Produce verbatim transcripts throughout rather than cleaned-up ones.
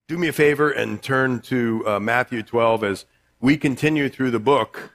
do me a favor and turn to uh, Matthew twelve as we continue through the book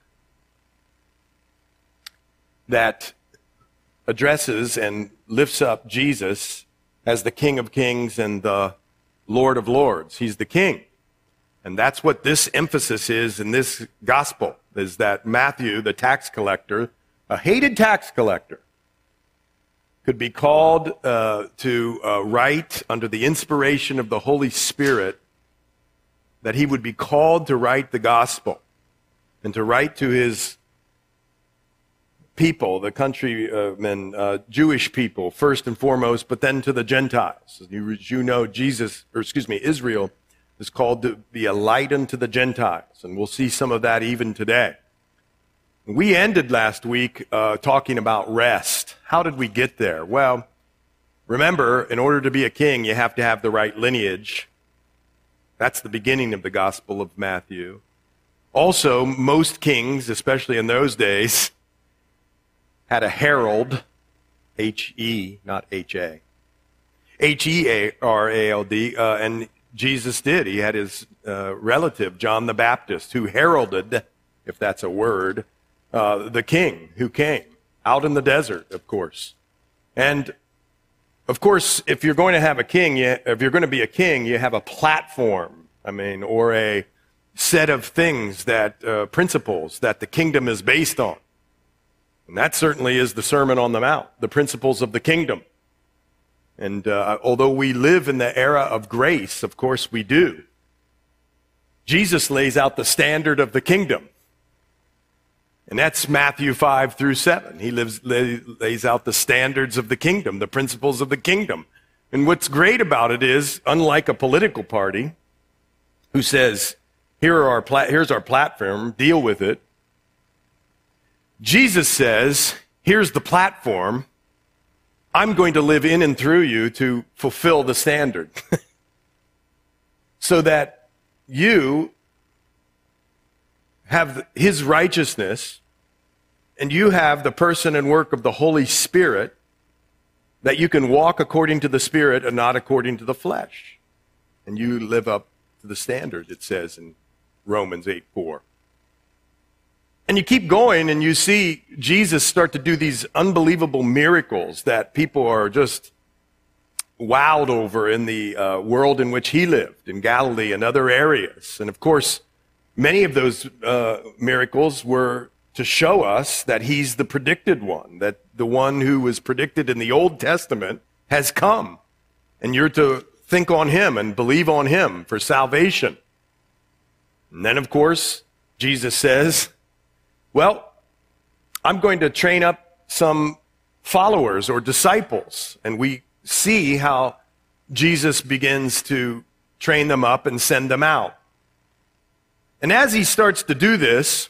that addresses and lifts up Jesus as the King of Kings and the Lord of Lords. He's the King. And that's what this emphasis is in this gospel, is that Matthew, the tax collector, a hated tax collector, could be called uh, to uh, write under the inspiration of the Holy Spirit, that he would be called to write the gospel and to write to his people, the countrymen, uh, Jewish people, first and foremost, but then to the Gentiles. As you, as you know, Jesus, or excuse me, Israel is called to be a light unto the Gentiles, and we'll see some of that even today. We ended last week uh, talking about rest. How did we get there? Well, remember, in order to be a king, you have to have the right lineage. That's the beginning of the Gospel of Matthew. Also, most kings, especially in those days, had a herald, H E, not H A. H E R A L D, uh, and Jesus did. He had his uh, relative, John the Baptist, who heralded, if that's a word, uh, the king who came out in the desert, of course. And, of course, if you're going to have a king, you, if you're going to be a king, you have a platform, I mean, or a set of things that, uh, principles that the kingdom is based on. And that certainly is the Sermon on the Mount, the principles of the kingdom. And uh, although we live in the era of grace, of course we do, Jesus lays out the standard of the kingdom. And that's Matthew five through seven. He lives, lay, lays out the standards of the kingdom, the principles of the kingdom. And what's great about it is, unlike a political party who says, Here are our pla- here's our platform, deal with it, Jesus says, here's the platform, I'm going to live in and through you to fulfill the standard. So that you have his righteousness, and you have the person and work of the Holy Spirit, that you can walk according to the Spirit and not according to the flesh. And you live up to the standard, it says in Romans eight four. And you keep going and you see Jesus start to do these unbelievable miracles that people are just wowed over in the uh, world in which he lived, in Galilee and other areas. And of course, many of those uh, miracles were to show us that he's the predicted one, that the one who was predicted in the Old Testament has come. And you're to think on him and believe on him for salvation. And then, of course, Jesus says, well, I'm going to train up some followers or disciples. And we see how Jesus begins to train them up and send them out. And as he starts to do this,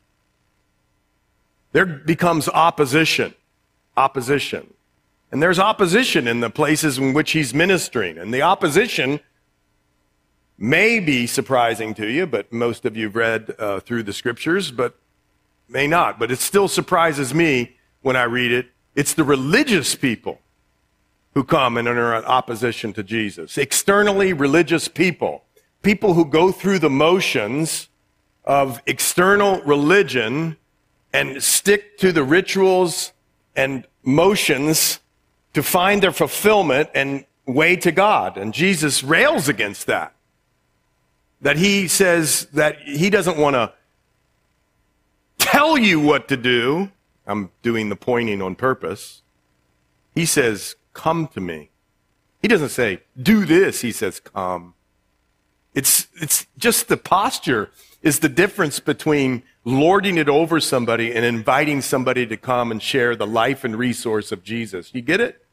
there becomes opposition. Opposition. And there's opposition in the places in which he's ministering. And the opposition may be surprising to you, but most of you have read uh, through the scriptures, but may not. But it still surprises me when I read it. It's the religious people who come and are in opposition to Jesus. Externally religious people. People who go through the motions of external religion and stick to the rituals and motions to find their fulfillment and way to God. And Jesus rails against that. That he says that he doesn't want to tell you what to do. I'm doing the pointing on purpose. He says, come to me. He doesn't say, do this. He says, come. It's, it's just the posture is the difference between lording it over somebody and inviting somebody to come and share the life and resource of Jesus. You get it?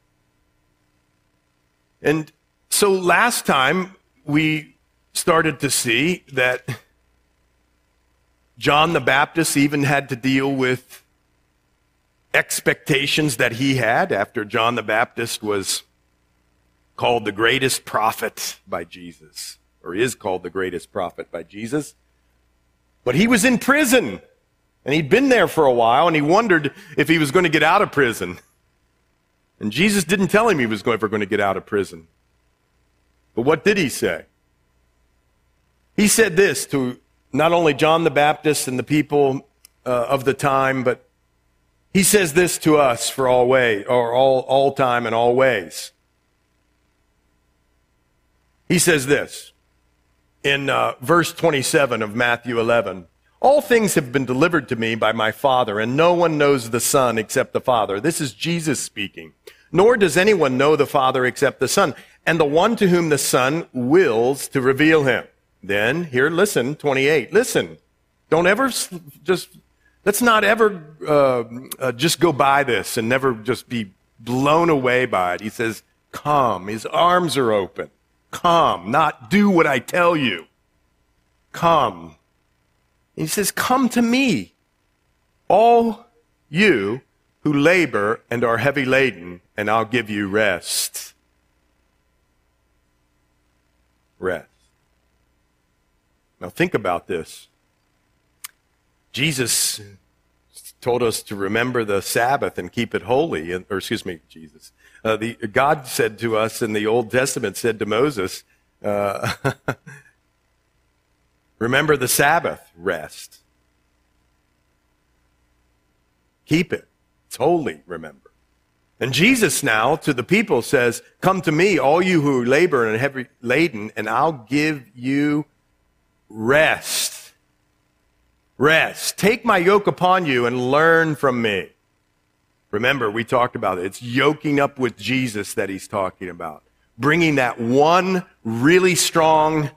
And so last time we started to see that John the Baptist even had to deal with expectations that he had after John the Baptist was called the greatest prophet by Jesus, or is called the greatest prophet by Jesus. But he was in prison, and he'd been there for a while, and he wondered if he was going to get out of prison. And Jesus didn't tell him he was ever going to get out of prison. But what did he say? He said this to not only John the Baptist and the people uh, of the time, but he says this to us for all way, or all, all time and all ways. He says this in uh, verse twenty-seven of Matthew eleven. All things have been delivered to me by my Father, and no one knows the Son except the Father. This is Jesus speaking. Nor does anyone know the Father except the Son, and the one to whom the Son wills to reveal him. Then, here, listen, twenty-eight. Listen, don't ever just, let's not ever uh, uh, just go by this and never just be blown away by it. He says, come. His arms are open. Come, not do what I tell you. Come. He says, come to me, all you who labor and are heavy laden, and I'll give you rest. Rest. Now think about this. Jesus told us to remember the Sabbath and keep it holy. Or excuse me, Jesus. Uh, the, God said to us in the Old Testament, said to Moses, uh, remember the Sabbath, rest. Keep it. It's holy, remember. And Jesus now to the people says, come to me, all you who labor and are heavy laden, and I'll give you rest. Rest. Take my yoke upon you and learn from me. Remember, we talked about it. It's yoking up with Jesus that he's talking about. Bringing that one really strong,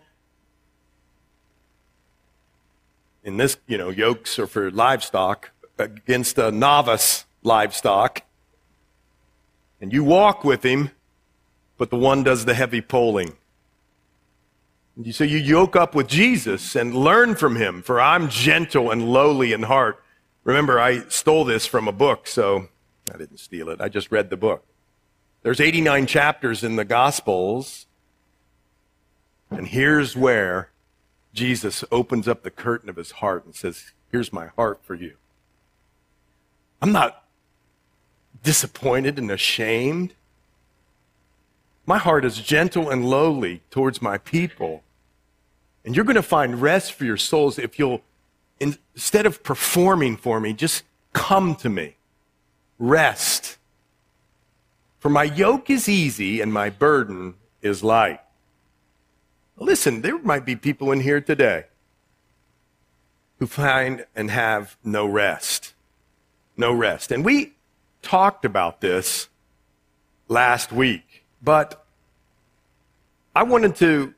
in this, you know, yokes are for livestock, against a novice livestock. And you walk with him, but the one does the heavy pulling. So you yoke up with Jesus and learn from him, for I'm gentle and lowly in heart. Remember, I stole this from a book, so I didn't steal it. I just read the book. There's eighty-nine chapters in the Gospels, and here's where Jesus opens up the curtain of his heart and says, here's my heart for you. I'm not disappointed and ashamed. My heart is gentle and lowly towards my people. And you're going to find rest for your souls if you'll, instead of performing for me, just come to me. Rest. For my yoke is easy and my burden is light. Listen, there might be people in here today who find and have no rest. No rest. And we talked about this last week, but I wanted to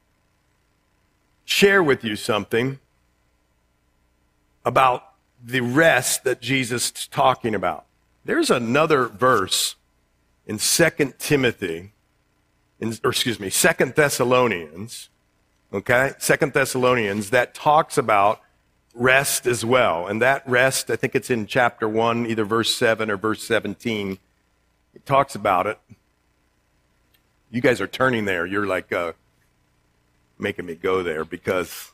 share with you something about the rest that Jesus is talking about. There's another verse in Second Timothy, in, or excuse me, Second Thessalonians, okay? Second Thessalonians, that talks about rest as well. And that rest, I think it's in chapter one, either verse seven or verse seventeen. It talks about it. You guys are turning there. You're like uh, making me go there because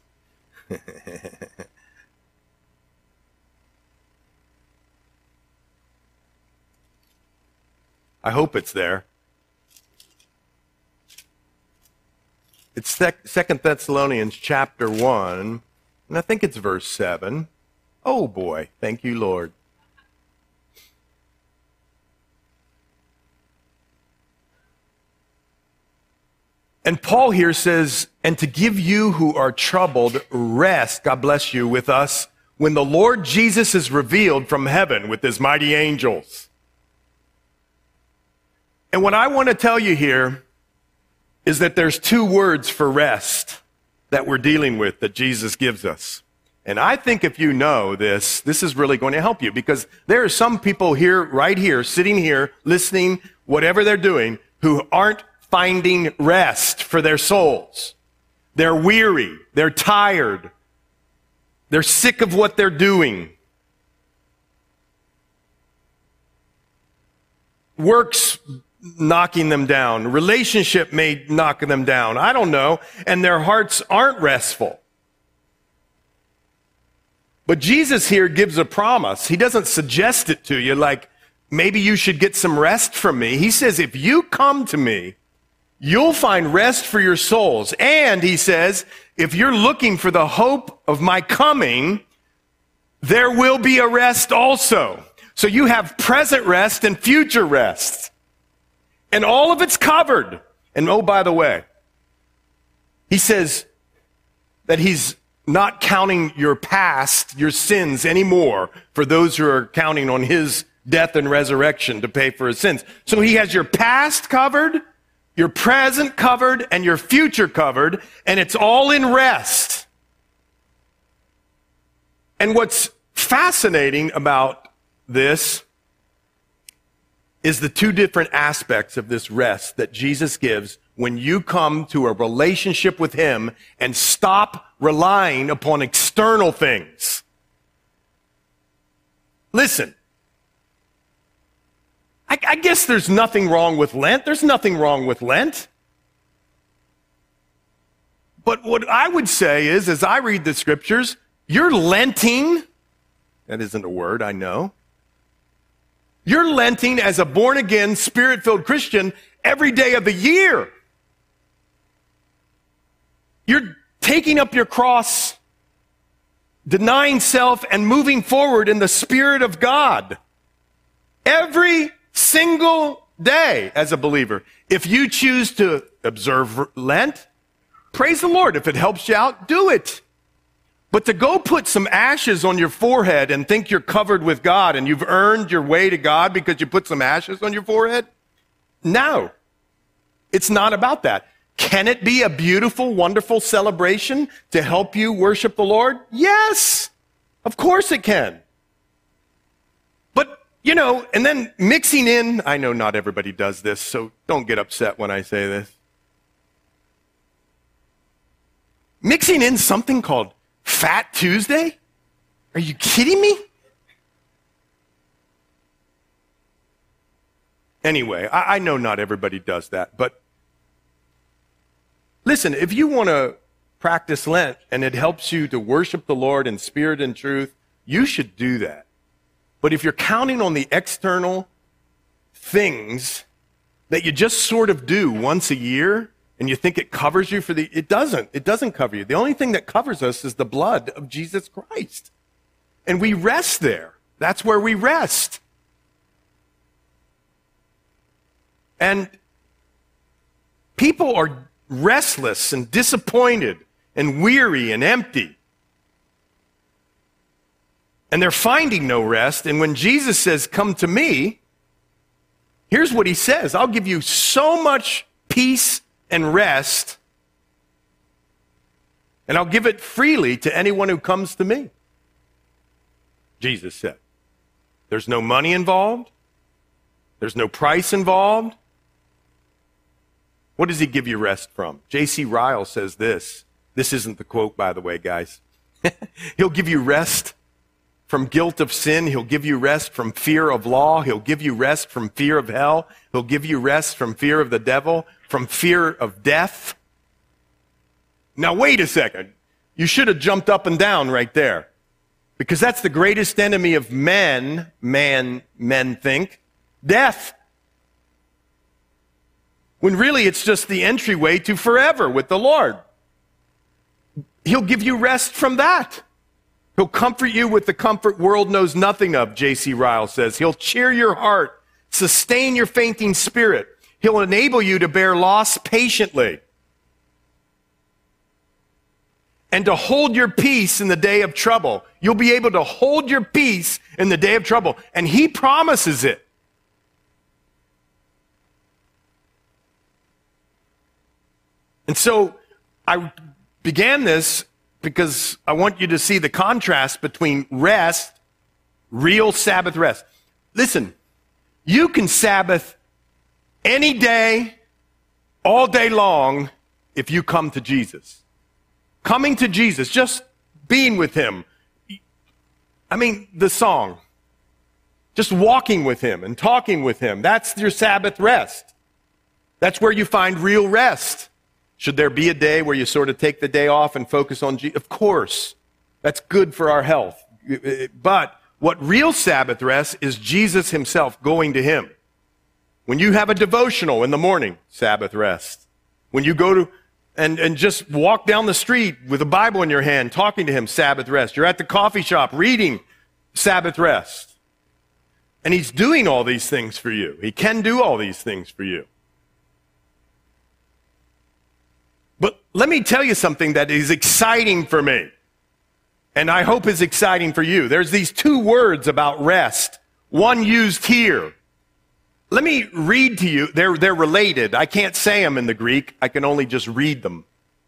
I hope it's there. It's Second Thessalonians chapter one, and I think it's verse seven. Oh boy, thank you, Lord. And Paul here says, and to give you who are troubled rest, God bless you, with us, when the Lord Jesus is revealed from heaven with his mighty angels. And what I want to tell you here is that there's two words for rest that we're dealing with that Jesus gives us. And I think if you know this, this is really going to help you, because there are some people here, right here, sitting here, listening, whatever they're doing, who aren't finding rest for their souls. They're weary. They're tired. They're sick of what they're doing. Work's knocking them down. Relationship may knock them down. I don't know. And their hearts aren't restful. But Jesus here gives a promise. He doesn't suggest it to you like, maybe you should get some rest from me. He says, if you come to me you'll find rest for your souls. And he says, if you're looking for the hope of my coming, there will be a rest also. So you have present rest and future rest. And all of it's covered. And oh, by the way, he says that he's not counting your past, your sins anymore for those who are counting on his death and resurrection to pay for his sins. So he has your past covered, your present covered, and your future covered, and it's all in rest. And what's fascinating about this is the two different aspects of this rest that Jesus gives when you come to a relationship with him and stop relying upon external things. Listen, I, I guess there's nothing wrong with Lent. There's nothing wrong with Lent. But what I would say is, as I read the scriptures, you're Lenting. That isn't a word, I know. You're Lenting as a born-again, spirit-filled Christian every day of the year. You're taking up your cross, denying self, and moving forward in the Spirit of God every single day as a believer. If you choose to observe Lent, praise the Lord. If it helps you out, do it. But to go put some ashes on your forehead and think you're covered with God and you've earned your way to God because you put some ashes on your forehead? No. It's not about that. Can it be a beautiful, wonderful celebration to help you worship the Lord? Yes, of course it can. But, you know, and then mixing in, I know not everybody does this, so don't get upset when I say this. Mixing in something called Fat Tuesday? Are you kidding me? Anyway, I, I know not everybody does that, but listen, if you want to practice Lent and it helps you to worship the Lord in spirit and truth, you should do that. But if you're counting on the external things that you just sort of do once a year and you think it covers you for the, it doesn't. It doesn't cover you. The only thing that covers us is the blood of Jesus Christ. And we rest there. That's where we rest. And people are restless and disappointed and weary and empty. And they're finding no rest. And when Jesus says, come to me, here's what he says. I'll give you so much peace and rest, and I'll give it freely to anyone who comes to me. Jesus said. There's no money involved. There's no price involved. What does he give you rest from? J C Ryle says this. This isn't the quote, by the way, guys. He'll give you rest from guilt of sin. He'll give you rest from fear of law. He'll give you rest from fear of hell. He'll give you rest from fear of the devil, from fear of death. Now, wait a second. You should have jumped up and down right there. Because that's the greatest enemy of men, man, men think, death. When really it's just the entryway to forever with the Lord. He'll give you rest from that. He'll comfort you with the comfort world knows nothing of, J C Ryle says. He'll cheer your heart, sustain your fainting spirit. He'll enable you to bear loss patiently. And to hold your peace in the day of trouble. You'll be able to hold your peace in the day of trouble. And he promises it. And so I began this because I want you to see the contrast between rest, real Sabbath rest. Listen, you can Sabbath any day, all day long, if you come to Jesus. Coming to Jesus, just being with him. I mean, the song. Just walking with him and talking with him. That's your Sabbath rest. That's where you find real rest. Should there be a day where you sort of take the day off and focus on Jesus? Of course. That's good for our health. But what real Sabbath rest is Jesus himself going to him. When you have a devotional in the morning, Sabbath rest. When you go to and, and just walk down the street with a Bible in your hand, talking to him, Sabbath rest. You're at the coffee shop reading, Sabbath rest. And he's doing all these things for you. He can do all these things for you. But let me tell you something that is exciting for me. And I hope is exciting for you. There's these two words about rest. One used here. Let me read to you. They're, they're related. I can't say them in the Greek. I can only just read them.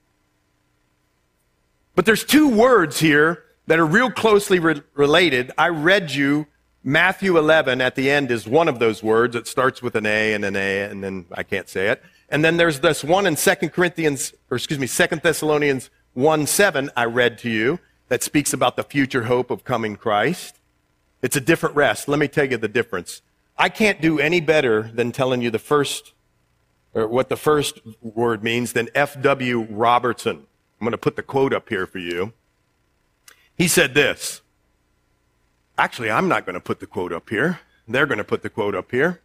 But there's two words here that are real closely re- related. I read you Matthew eleven at the end is one of those words. It starts with an A and an A, and then I can't say it. And then there's this one in Second Corinthians, or excuse me, Second Thessalonians one seven I read to you that speaks about the future hope of coming Christ. It's a different rest. Let me tell you the difference. I can't do any better than telling you the first, or what the first word means than F W Robertson. I'm going to put the quote up here for you. He said this. Actually, I'm not going to put the quote up here. They're going to put the quote up here.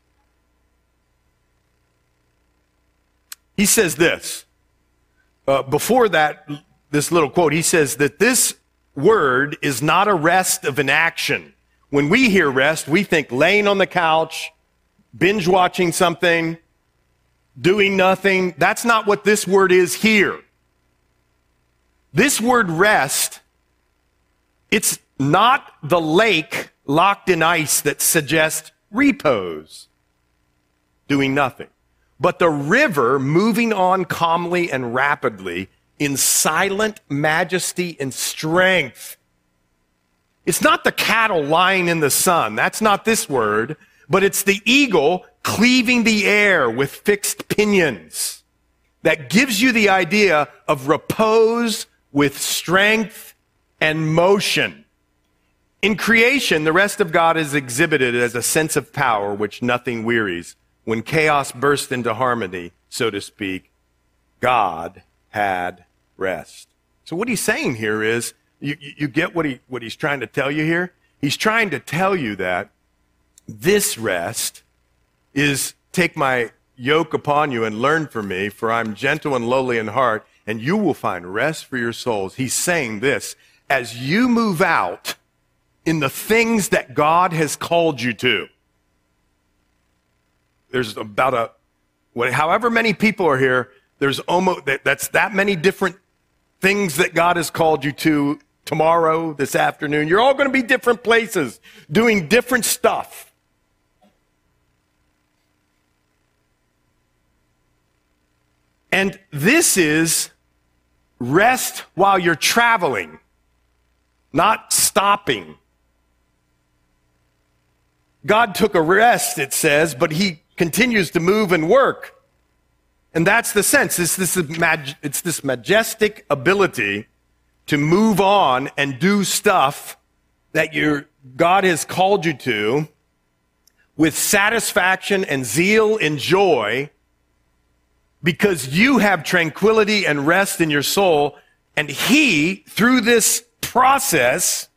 He says this. Uh, before that, this little quote, he says that this word is not a rest of inaction. When we hear rest, we think laying on the couch, binge watching something, doing nothing. That's not what this word is here. This word rest, it's not the lake locked in ice that suggests repose, doing nothing, but the river moving on calmly and rapidly in silent majesty and strength. It's not the cattle lying in the sun. That's not this word, but it's the eagle cleaving the air with fixed pinions. That gives you the idea of repose with strength and motion. In creation, the rest of God is exhibited as a sense of power which nothing wearies. When chaos burst into harmony, so to speak, God had rest. So what he's saying here is, you, you get what he what he's trying to tell you here? He's trying to tell you that this rest is, take my yoke upon you and learn from me, for I'm gentle and lowly in heart, and you will find rest for your souls. He's saying this, as you move out in the things that God has called you to. There's about a, what, however many people are here, there's almost, that, that's that many different things that God has called you to tomorrow, this afternoon. You're all going to be different places, doing different stuff. And this is rest while you're traveling, not stopping. God took a rest, it says, but he continues to move and work. And that's the sense. It's this, it's this majestic ability to move on and do stuff that your God has called you to with satisfaction and zeal and joy, because you have tranquility and rest in your soul, and he, through this process,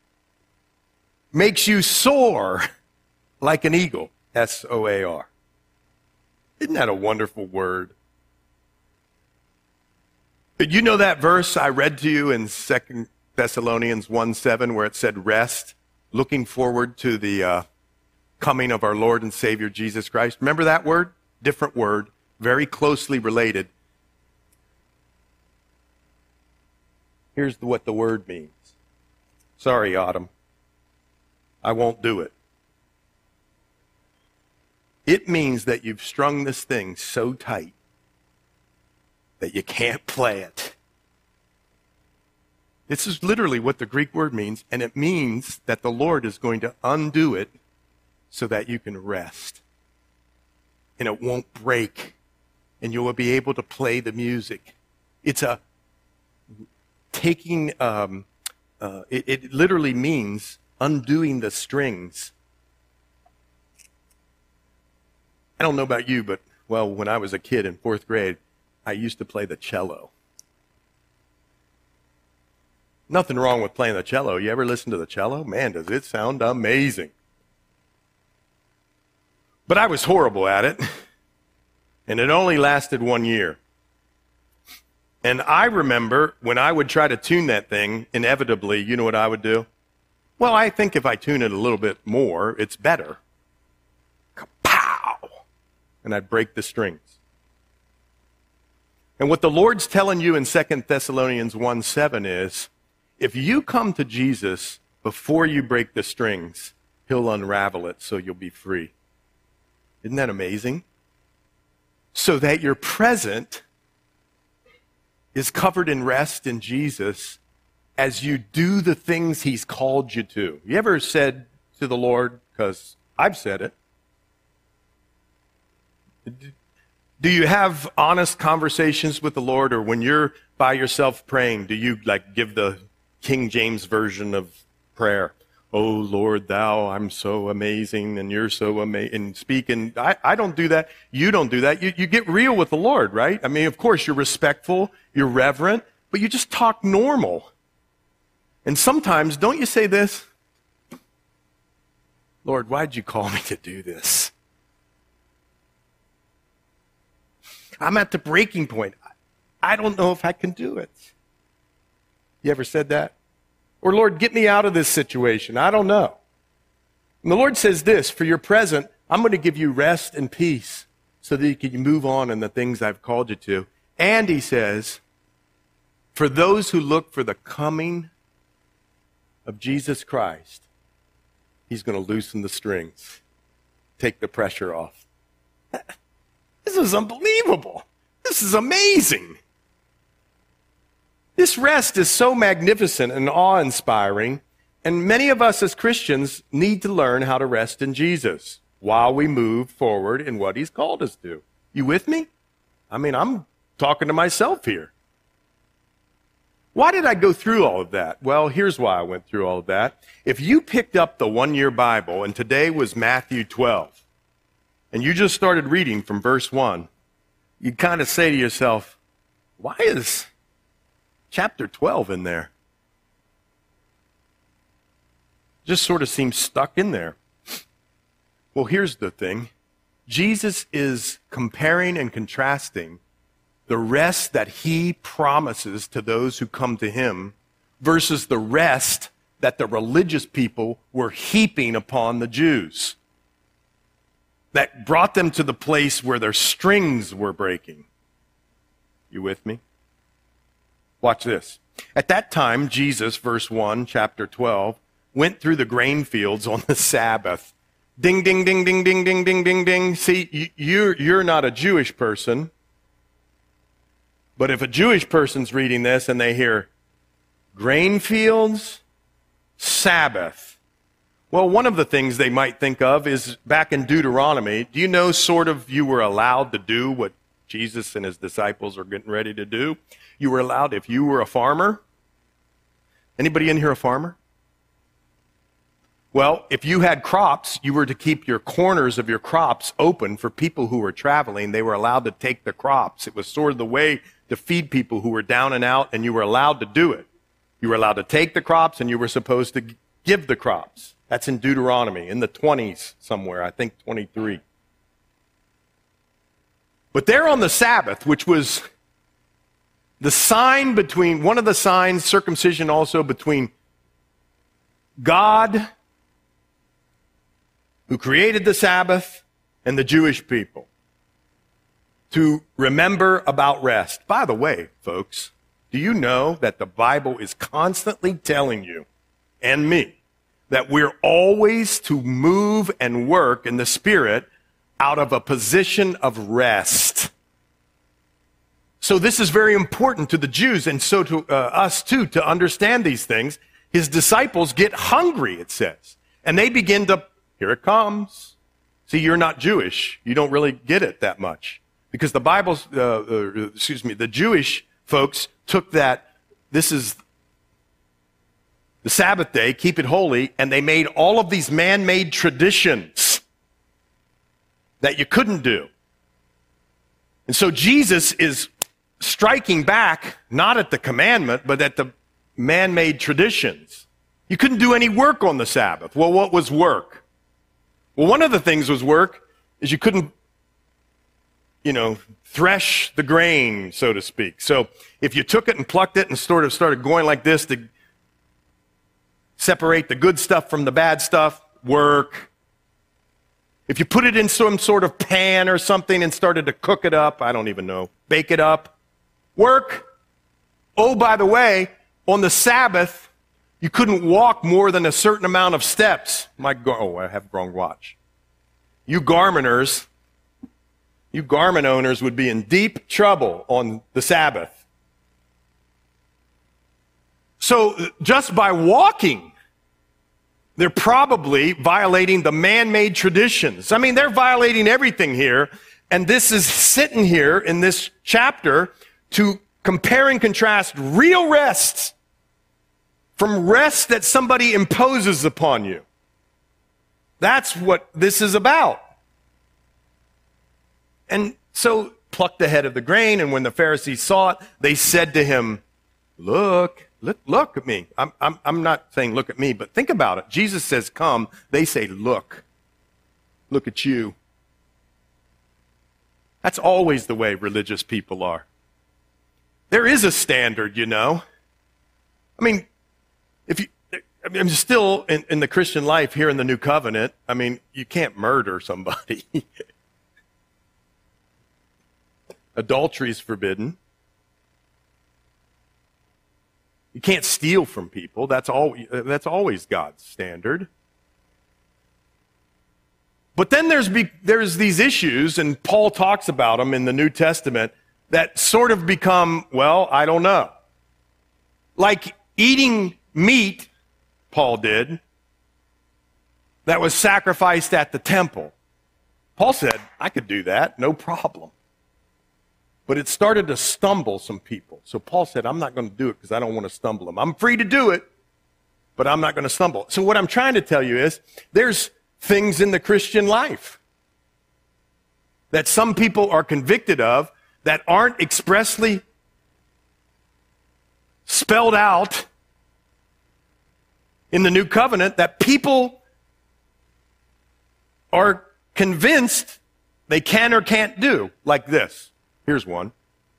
makes you soar like an eagle, S O A R. Isn't that a wonderful word? You know that verse I read to you in Second Thessalonians one seven where it said rest, looking forward to the uh, coming of our Lord and Savior Jesus Christ? Remember that word? Different word, very closely related. Here's what the word means. Sorry, Autumn. I won't do it. It means that you've strung this thing so tight that you can't play it. This is literally what the Greek word means, and it means that the Lord is going to undo it so that you can rest. And it won't break, and you will be able to play the music. It's a taking, um, uh, it, it literally means undoing the strings. I don't know about you, but, well, when I was a kid in fourth grade, I used to play the cello. Nothing wrong with playing the cello. You ever listen to the cello? Man, does it sound amazing. But I was horrible at it. And it only lasted one year. And I remember when I would try to tune that thing, inevitably, you know what I would do? Well, I think if I tune it a little bit more, it's better. Kapow! And I'd break the strings. And what the Lord's telling you in Second Thessalonians one seven is, if you come to Jesus before you break the strings, he'll unravel it so you'll be free. Isn't that amazing? So that your present is covered in rest in Jesus as you do the things he's called you to. You ever said to the Lord, because I've said it, do you have honest conversations with the Lord, or when you're by yourself praying, do you like give the King James version of prayer? Oh, Lord, thou, I'm so amazing, and you're so amazing, and speaking. I, I don't do that. You don't do that. You, you get real with the Lord, right? I mean, of course, you're respectful, you're reverent, but you just talk normal. And sometimes, don't you say this? Lord, why'd you call me to do this? I'm at the breaking point. I don't know if I can do it. You ever said that? Or, Lord, get me out of this situation. I don't know. And the Lord says this, for your present, I'm going to give you rest and peace so that you can move on in the things I've called you to. And he says, for those who look for the coming of Jesus Christ, he's going to loosen the strings, take the pressure off. This is unbelievable. This is amazing. This rest is so magnificent and awe-inspiring, and many of us as Christians need to learn how to rest in Jesus while we move forward in what he's called us to. You with me? I mean, I'm talking to myself here. Why did I go through all of that? Well, here's why I went through all of that. If you picked up the one-year Bible, and today was Matthew twelve, and you just started reading from verse one, you'd kind of say to yourself, why is chapter twelve in there? Just sort of seems stuck in there. Well, here's the thing. Jesus is comparing and contrasting the rest that he promises to those who come to him versus the rest that the religious people were heaping upon the Jews, that brought them to the place where their strings were breaking. You with me? Watch this. At that time, Jesus, verse one, chapter twelve, went through the grain fields on the Sabbath. Ding, ding, ding, ding, ding, ding, ding, ding, ding. See, you're, you're not a Jewish person. But if a Jewish person's reading this and they hear grain fields, Sabbath, well, one of the things they might think of is back in Deuteronomy. Do you know sort of you were allowed to do what Jesus and his disciples are getting ready to do? You were allowed, if you were a farmer. Anybody in here a farmer? Well, if you had crops, you were to keep your corners of your crops open for people who were traveling. They were allowed to take the crops. It was sort of the way to feed people who were down and out, and you were allowed to do it. You were allowed to take the crops, and you were supposed to give the crops. That's in Deuteronomy, in the twenties somewhere, I think twenty-three. But there on the Sabbath, which was the sign between, one of the signs, circumcision also, between God, who created the Sabbath, and the Jewish people, to remember about rest. By the way, folks, do you know that the Bible is constantly telling you, and me, that we're always to move and work in the Spirit out of a position of rest? So this is very important to the Jews, and so to uh, us too, to understand these things. His disciples get hungry, it says, and they begin to, here it comes. See, you're not Jewish. You don't really get it that much. Because the Bible's, uh, uh, excuse me, the Jewish folks took that, this is the Sabbath day, keep it holy, and they made all of these man-made traditions that you couldn't do. And so Jesus is striking back, not at the commandment, but at the man-made traditions. You couldn't do any work on the Sabbath. Well, what was work? Well, one of the things was work is you couldn't you know, thresh the grain, so to speak. So if you took it and plucked it and sort of started going like this to separate the good stuff from the bad stuff, work. If you put it in some sort of pan or something and started to cook it up, I don't even know, bake it up, work. Oh, by the way, on the Sabbath, you couldn't walk more than a certain amount of steps. My gar- oh, I have wrong watch. You garmenters, you garment owners would be in deep trouble on the Sabbath. So just by walking, they're probably violating the man-made traditions. I mean, they're violating everything here. And this is sitting here in this chapter to compare and contrast real rest from rest that somebody imposes upon you. That's what this is about. And so plucked the head of the grain, and when the Pharisees saw it, they said to him, look, look, look at me. I'm, I'm, I'm not saying look at me, but think about it. Jesus says, come. They say, look. Look at you. That's always the way religious people are. There is a standard, you know. I mean, if you, I mean, I'm still in, in the Christian life here in the New Covenant. I mean, you can't murder somebody. Adultery is forbidden. You can't steal from people. That's all. That's always God's standard. But then there's be, there's these issues, and Paul talks about them in the New Testament, that sort of become, well, I don't know. Like eating meat, Paul did, that was sacrificed at the temple. Paul said, I could do that, no problem. But it started to stumble some people. So Paul said, I'm not going to do it because I don't want to stumble them. I'm free to do it, but I'm not going to stumble. So what I'm trying to tell you is, there's things in the Christian life that some people are convicted of that aren't expressly spelled out in the New Covenant, that people are convinced they can or can't do, like this. Here's one.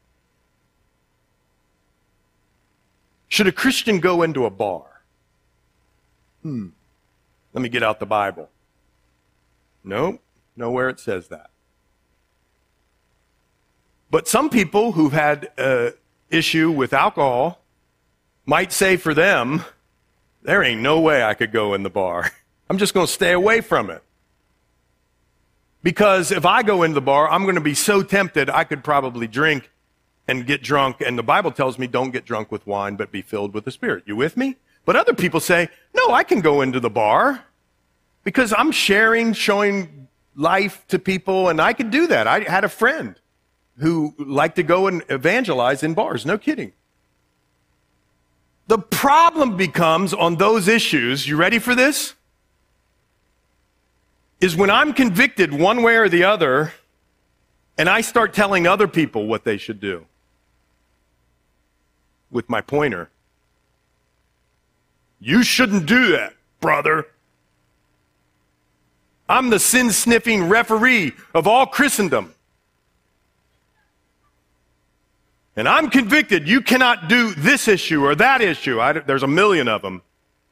Should a Christian go into a bar? Hmm. Let me get out the Bible. No, nowhere it says that. But some people who've had an issue with alcohol might say for them, there ain't no way I could go in the bar. I'm just going to stay away from it. Because if I go into the bar, I'm going to be so tempted, I could probably drink and get drunk. And the Bible tells me don't get drunk with wine, but be filled with the Spirit. You with me? But other people say, no, I can go into the bar because I'm sharing, showing life to people, and I could do that. I had a friend who liked to go and evangelize in bars. No kidding. The problem becomes on those issues, you ready for this? Is when I'm convicted one way or the other, and I start telling other people what they should do with my pointer. You shouldn't do that, brother. I'm the sin-sniffing referee of all Christendom. And I'm convicted you cannot do this issue or that issue. I, there's a million of them.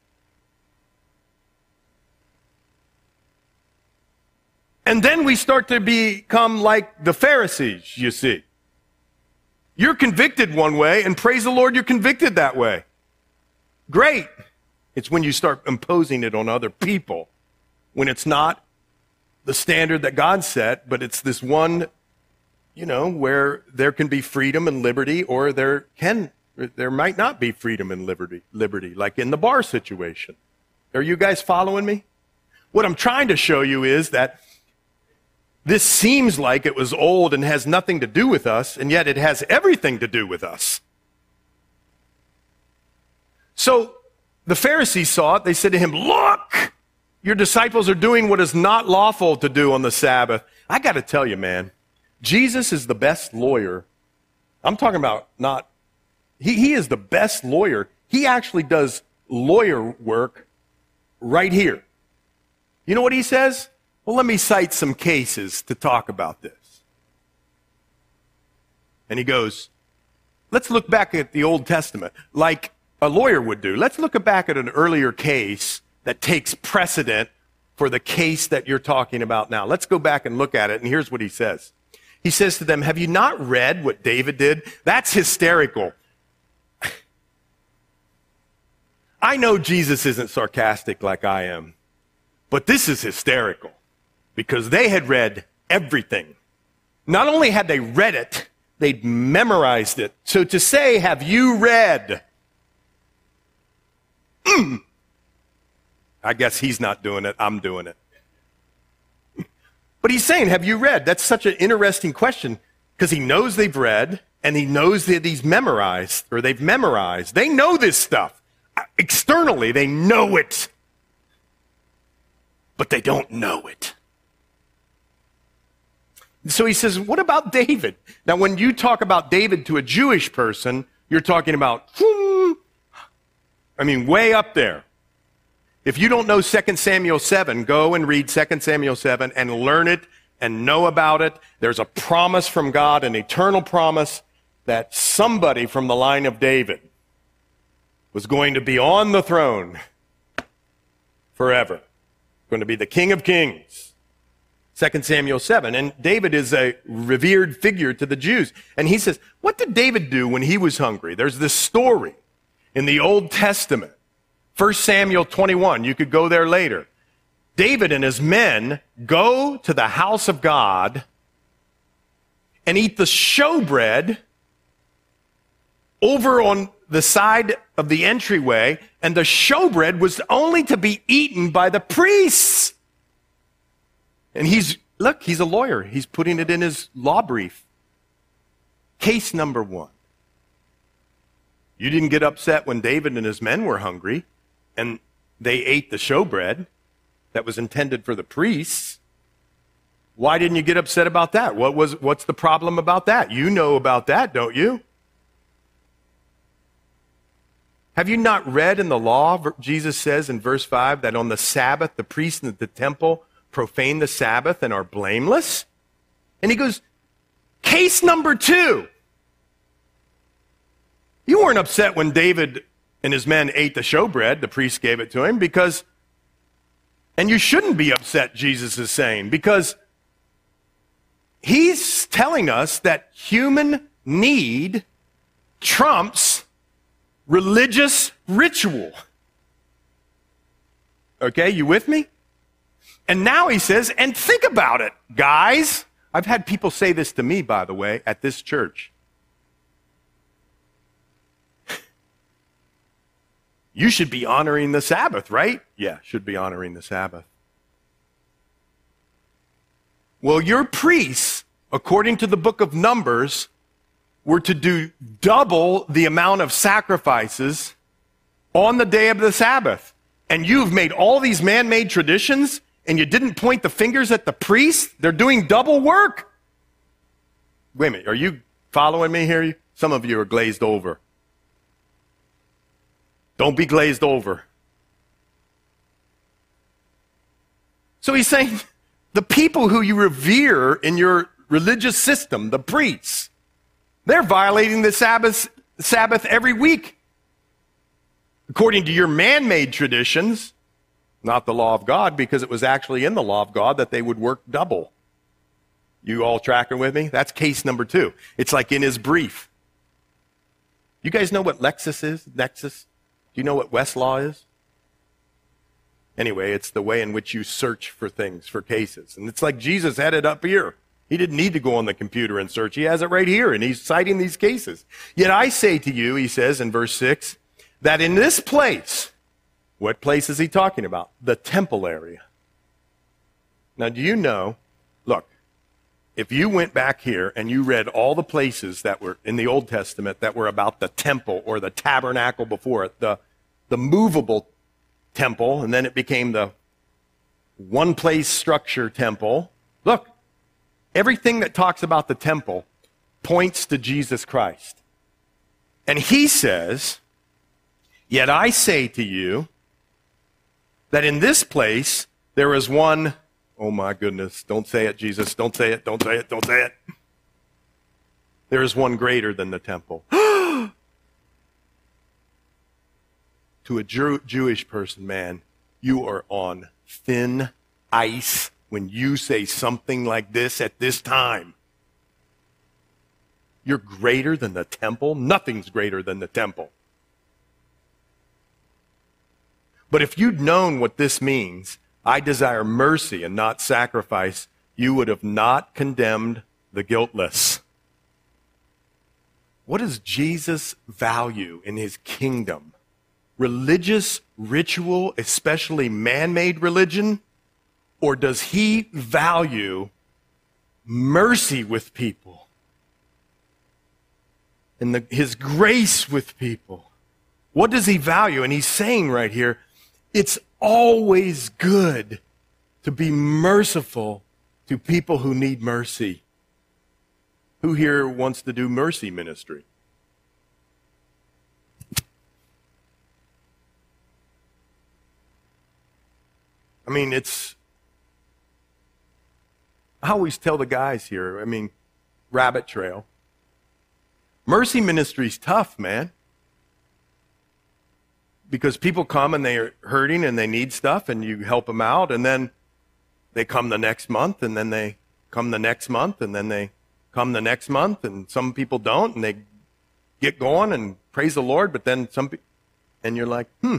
And then we start to become like the Pharisees, you see. You're convicted one way, and praise the Lord, you're convicted that way. Great. It's when you start imposing it on other people, when it's not the standard that God set, but it's this one, you know, where there can be freedom and liberty, or there can, there might not be freedom and liberty, liberty, like in the bar situation. Are you guys following me? What I'm trying to show you is that this seems like it was old and has nothing to do with us, and yet it has everything to do with us. So the Pharisees saw it. They said to him, look, your disciples are doing what is not lawful to do on the Sabbath. I got to tell you, man, Jesus is the best lawyer. I'm talking about not, he, he is the best lawyer. He actually does lawyer work right here. You know what he says? Well, let me cite some cases to talk about this. And he goes, let's look back at the Old Testament like a lawyer would do. Let's look back at an earlier case that takes precedent for the case that you're talking about now. Let's go back and look at it. And here's what he says. He says to them, have you not read what David did? That's hysterical. I know Jesus isn't sarcastic like I am, but this is hysterical because they had read everything. Not only had they read it, they'd memorized it. So to say, have you read? Mm. I guess he's not doing it. I'm doing it. But he's saying, have you read? That's such an interesting question because he knows they've read and he knows that he's memorized or they've memorized. They know this stuff. Externally, they know it. But they don't know it. So he says, what about David? Now, when you talk about David to a Jewish person, you're talking about, hmm, I mean, way up there. If you don't know Second Samuel seven, go and read Second Samuel seven and learn it and know about it. There's a promise from God, an eternal promise, that somebody from the line of David was going to be on the throne forever. Going to be the King of Kings. Second Samuel seven. And David is a revered figure to the Jews. And he says, what did David do when he was hungry? There's this story in the Old Testament. First Samuel twenty-one, you could go there later. David and his men go to the house of God and eat the showbread over on the side of the entryway, and the showbread was only to be eaten by the priests. And he's, look, he's a lawyer. He's putting it in his law brief. Case number one. You didn't get upset when David and his men were hungry and they ate the showbread that was intended for the priests. Why didn't you get upset about that? What was, what's the problem about that? You know about that, don't you? Have you not read in the law, Jesus says in verse five, that on the Sabbath, the priests in the temple profane the Sabbath and are blameless? And he goes, case number two. You weren't upset when David and his men ate the showbread. The priest gave it to him because, and you shouldn't be upset, Jesus is saying, because he's telling us that human need trumps religious ritual. Okay, you with me? And now he says, and think about it, guys. I've had people say this to me, by the way, at this church. You should be honoring the Sabbath, right? Yeah, should be honoring the Sabbath. Well, your priests, according to the book of Numbers, were to do double the amount of sacrifices on the day of the Sabbath. And you've made all these man-made traditions, and you didn't point the fingers at the priests? They're doing double work. Wait a minute, are you following me here? Some of you are glazed over. Don't be glazed over. So he's saying, the people who you revere in your religious system, the priests, they're violating the Sabbath, Sabbath every week. According to your man-made traditions, not the law of God, because it was actually in the law of God that they would work double. You all tracking with me? That's case number two. It's like in his brief. You guys know what Lexis is? Nexus? Do you know what Westlaw is? Anyway, it's the way in which you search for things, for cases. And it's like Jesus had it up here. He didn't need to go on the computer and search. He has it right here, and he's citing these cases. Yet I say to you, he says in verse six, that in this place, what place is he talking about? The temple area. Now, do you know, look, if you went back here and you read all the places that were in the Old Testament that were about the temple or the tabernacle before it, the, the movable temple, and then it became the one-place structure temple. Look, everything that talks about the temple points to Jesus Christ. And he says, yet I say to you that in this place there is one, oh my goodness, don't say it, Jesus, don't say it, don't say it, don't say it. There is one greater than the temple. To a Jew- Jewish person, man, you are on thin ice when you say something like this at this time. You're greater than the temple? Nothing's greater than the temple. But if you'd known what this means, I desire mercy and not sacrifice, you would have not condemned the guiltless. What does Jesus value in his kingdom? Religious ritual, especially man-made religion? Or does he value mercy with people? And the, his grace with people? What does he value? And he's saying right here, it's always good to be merciful to people who need mercy. Who here wants to do mercy ministry? I mean, it's, I always tell the guys here, I mean, rabbit trail. Mercy ministry's tough, man. Because people come and they're hurting and they need stuff and you help them out, and then they come the next month, and then they come the next month, and then they come the next month, and some people don't, and they get going and praise the Lord, but then some people, and you're like, hmm.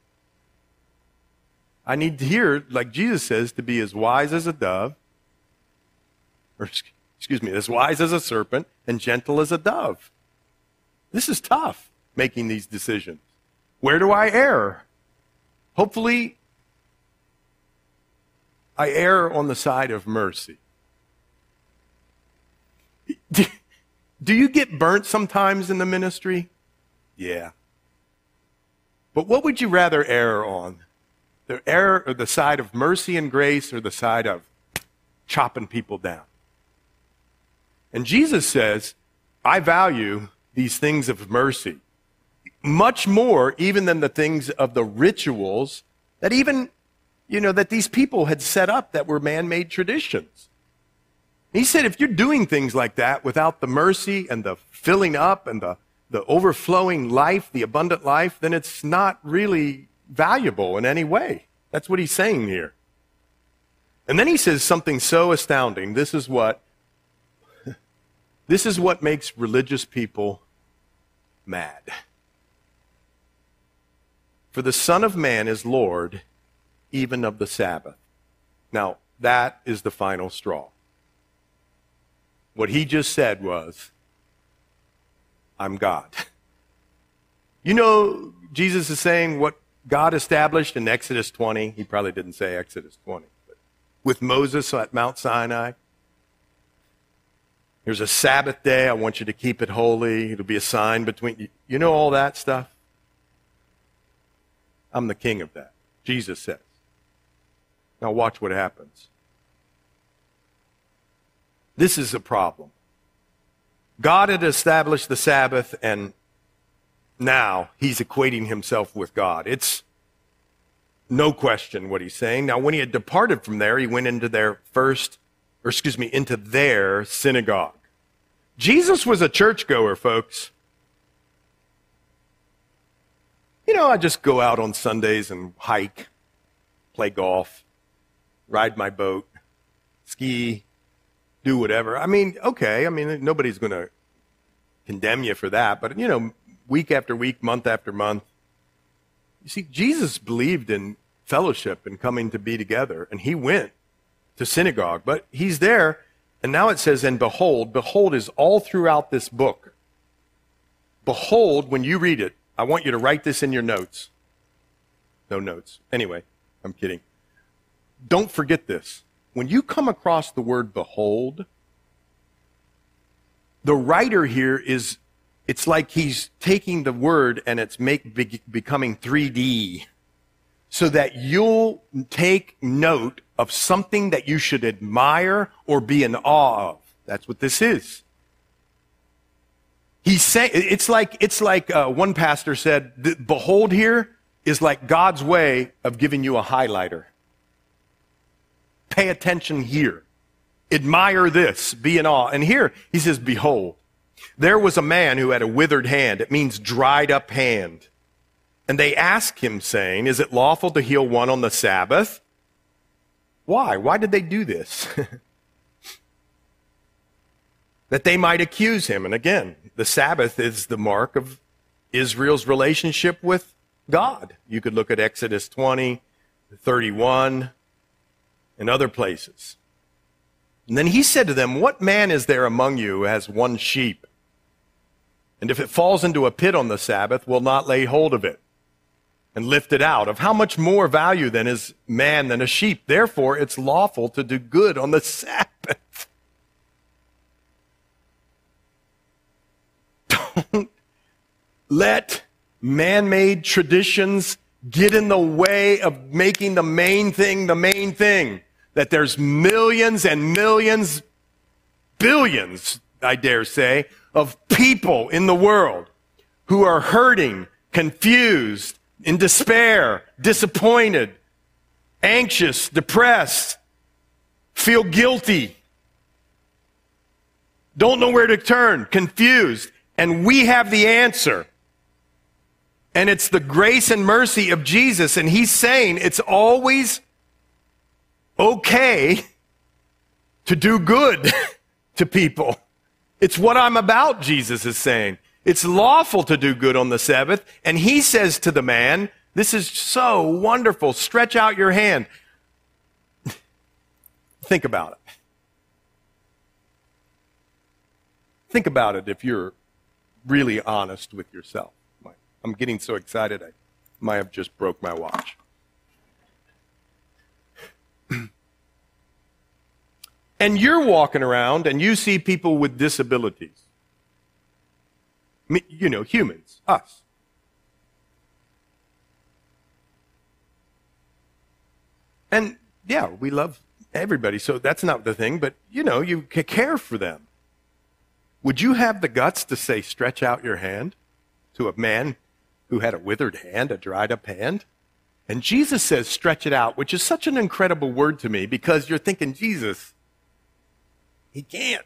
I need to hear, like Jesus says, to be as wise as a dove, or excuse me, as wise as a serpent and gentle as a dove. This is tough, making these decisions. Where do I err? Hopefully, I err on the side of mercy. Do, do you get burnt sometimes in the ministry? Yeah. But what would you rather err on? The error or the side of mercy and grace, or the side of chopping people down? And Jesus says, I value these things of mercy much more even than the things of the rituals that even, you know, that these people had set up that were man-made traditions. He said, if you're doing things like that without the mercy and the filling up and the, the overflowing life, the abundant life, then it's not really valuable in any way. That's what he's saying here. And then he says something so astounding. This is what, this is what makes religious people mad. For the Son of Man is Lord, even of the Sabbath. Now, that is the final straw. What he just said was, I'm God. You know, Jesus is saying what God established in Exodus twenty. He probably didn't say Exodus twenty. But with Moses at Mount Sinai. There's a Sabbath day. I want you to keep it holy. It'll be a sign between you. You know all that stuff? I'm the king of that, Jesus says. Now watch what happens. This is a problem. God had established the Sabbath, and now he's equating himself with God. It's no question what he's saying. Now, when he had departed from there, he went into their first, or excuse me, into their synagogue. Jesus was a churchgoer, folks. You know, I just go out on Sundays and hike, play golf, ride my boat, ski, do whatever. I mean, okay, I mean, nobody's going to condemn you for that. But, you know, week after week, month after month. You see, Jesus believed in fellowship and coming to be together. And he went to synagogue. But he's there. And now it says, and behold, behold is all throughout this book. Behold, when you read it, I want you to write this in your notes. No notes. Anyway, I'm kidding. Don't forget this. When you come across the word behold, the writer here is, it's like he's taking the word and it's make, be, becoming three D so that you'll take note of something that you should admire or be in awe of. That's what this is. He's saying, it's like, it's like uh, one pastor said, behold here is like God's way of giving you a highlighter. Pay attention here. Admire this. Be in awe. And here he says, behold. There was a man who had a withered hand. It means dried up hand. And they asked him, saying, is it lawful to heal one on the Sabbath? Why? Why did they do this? That they might accuse him. And again, the Sabbath is the mark of Israel's relationship with God. You could look at Exodus twenty, thirty-one, and other places. And then he said to them, what man is there among you who has one sheep? And if it falls into a pit on the Sabbath, will not lay hold of it and lift it out? Of how much more value then is man than a sheep? Therefore, it's lawful to do good on the Sabbath. Don't let man-made traditions get in the way of making the main thing the main thing. That there's millions and millions, billions, I dare say, of people in the world who are hurting, confused, in despair, disappointed, anxious, depressed, feel guilty, don't know where to turn, confused. And we have the answer. And it's the grace and mercy of Jesus. And he's saying it's always okay to do good to people. It's what I'm about, Jesus is saying. It's lawful to do good on the Sabbath. And he says to the man, this is so wonderful. Stretch out your hand. Think about it. Think about it if you're really honest with yourself. I'm getting so excited I might have just broke my watch. And you're walking around and you see people with disabilities. You know, humans, us. And yeah, we love everybody, so that's not the thing, but you know, you care for them. Would you have the guts to say, stretch out your hand to a man who had a withered hand, a dried up hand? And Jesus says, stretch it out, which is such an incredible word to me because you're thinking, Jesus, he can't.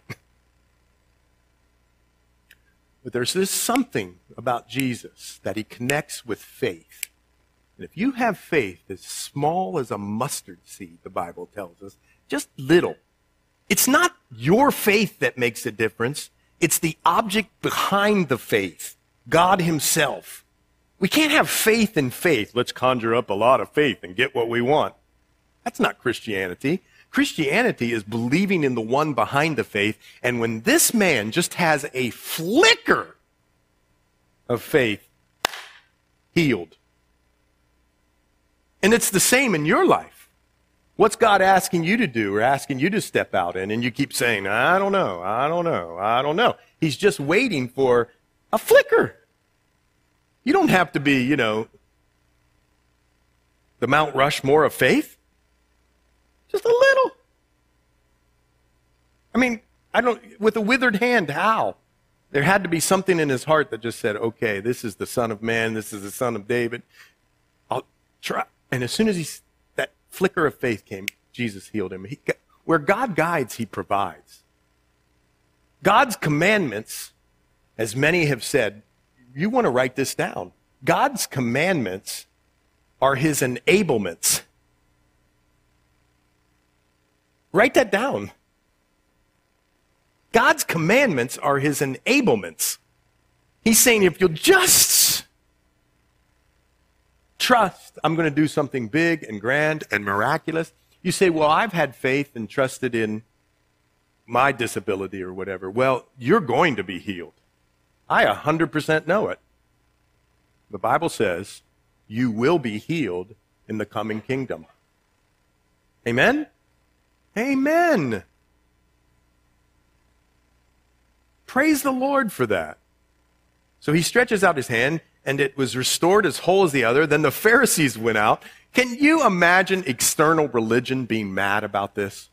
But there's this something about Jesus that he connects with faith. And if you have faith as small as a mustard seed, the Bible tells us, just little, it's not your faith that makes a difference. It's the object behind the faith, God himself. We can't have faith in faith. Let's conjure up a lot of faith and get what we want. That's not Christianity. Christianity is believing in the one behind the faith. And when this man just has a flicker of faith, healed. And it's the same in your life. What's God asking you to do or asking you to step out in? And you keep saying, I don't know, I don't know, I don't know. He's just waiting for a flicker. You don't have to be, you know, the Mount Rushmore of faith. Just a little. I mean, I don't, with a withered hand, how? There had to be something in his heart that just said, okay, this is the Son of Man, this is the Son of David. I'll try. And as soon as he, that flicker of faith came, Jesus healed him. He, where God guides, he provides. God's commandments, as many have said, you want to write this down. God's commandments are his enablements. Write that down. God's commandments are his enablements. He's saying if you'll just trust, I'm going to do something big and grand and miraculous. You say, well, I've had faith and trusted in my disability or whatever. Well, you're going to be healed. I one hundred percent know it. The Bible says you will be healed in the coming kingdom. Amen? Amen. Praise the Lord for that. So he stretches out his hand, and it was restored as whole as the other. Then the Pharisees went out. Can you imagine external religion being mad about this?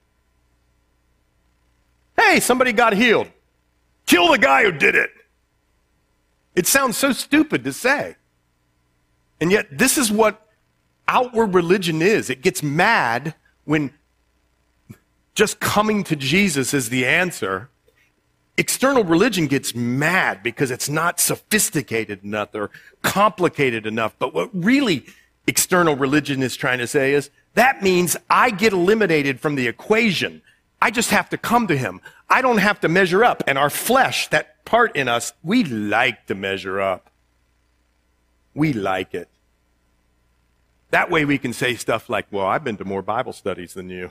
Hey, somebody got healed. Kill the guy who did it. It sounds so stupid to say. And yet this is what outward religion is. It gets mad when just coming to Jesus is the answer. external religion gets mad because it's not sophisticated enough or complicated enough. But what really external religion is trying to say is, that means I get eliminated from the equation. I just have to come to him. I don't have to measure up. And our flesh, that part in us, we like to measure up. We like it. That way we can say stuff like, well, I've been to more Bible studies than you.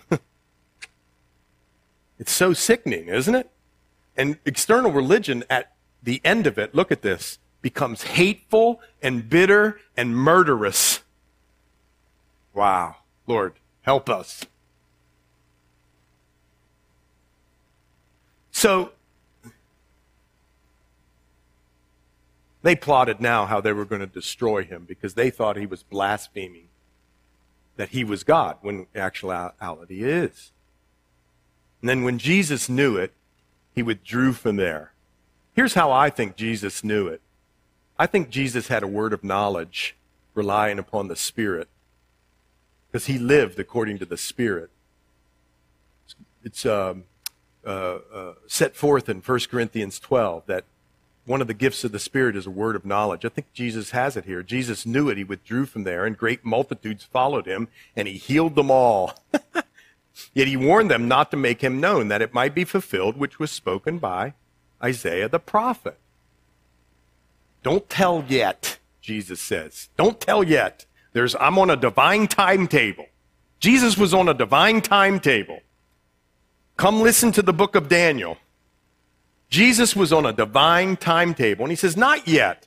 It's so sickening, isn't it? And external religion, at the end of it, look at this, becomes hateful and bitter and murderous. Wow. Lord, help us. So, they plotted now how they were going to destroy him because they thought he was blaspheming that he was God, when in actuality he is. And then when Jesus knew it, he withdrew from there. Here's how I think Jesus knew it. I think Jesus had a word of knowledge relying upon the Spirit, because he lived according to the Spirit. It's um, uh, uh, set forth in First Corinthians twelve that one of the gifts of the Spirit is a word of knowledge. I think Jesus has it here. Jesus knew it. He withdrew from there, and great multitudes followed him, and he healed them all. Yet he warned them not to make him known, that it might be fulfilled, which was spoken by Isaiah the prophet. Don't tell yet, Jesus says. Don't tell yet. There's, I'm on a divine timetable. Jesus was on a divine timetable. Come listen to the book of Daniel. Jesus was on a divine timetable, and he says, not yet.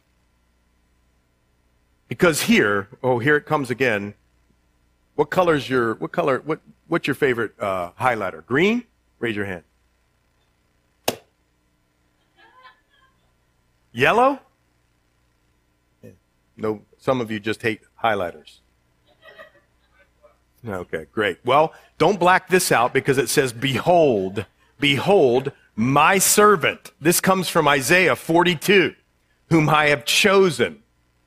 Because here, oh, here it comes again. What color's your, what color, what, what's your favorite uh, highlighter? Green? Raise your hand. Yellow? No, some of you just hate highlighters. Okay, great. Well, don't black this out because it says, behold, behold, my servant. This comes from Isaiah forty-two, whom I have chosen.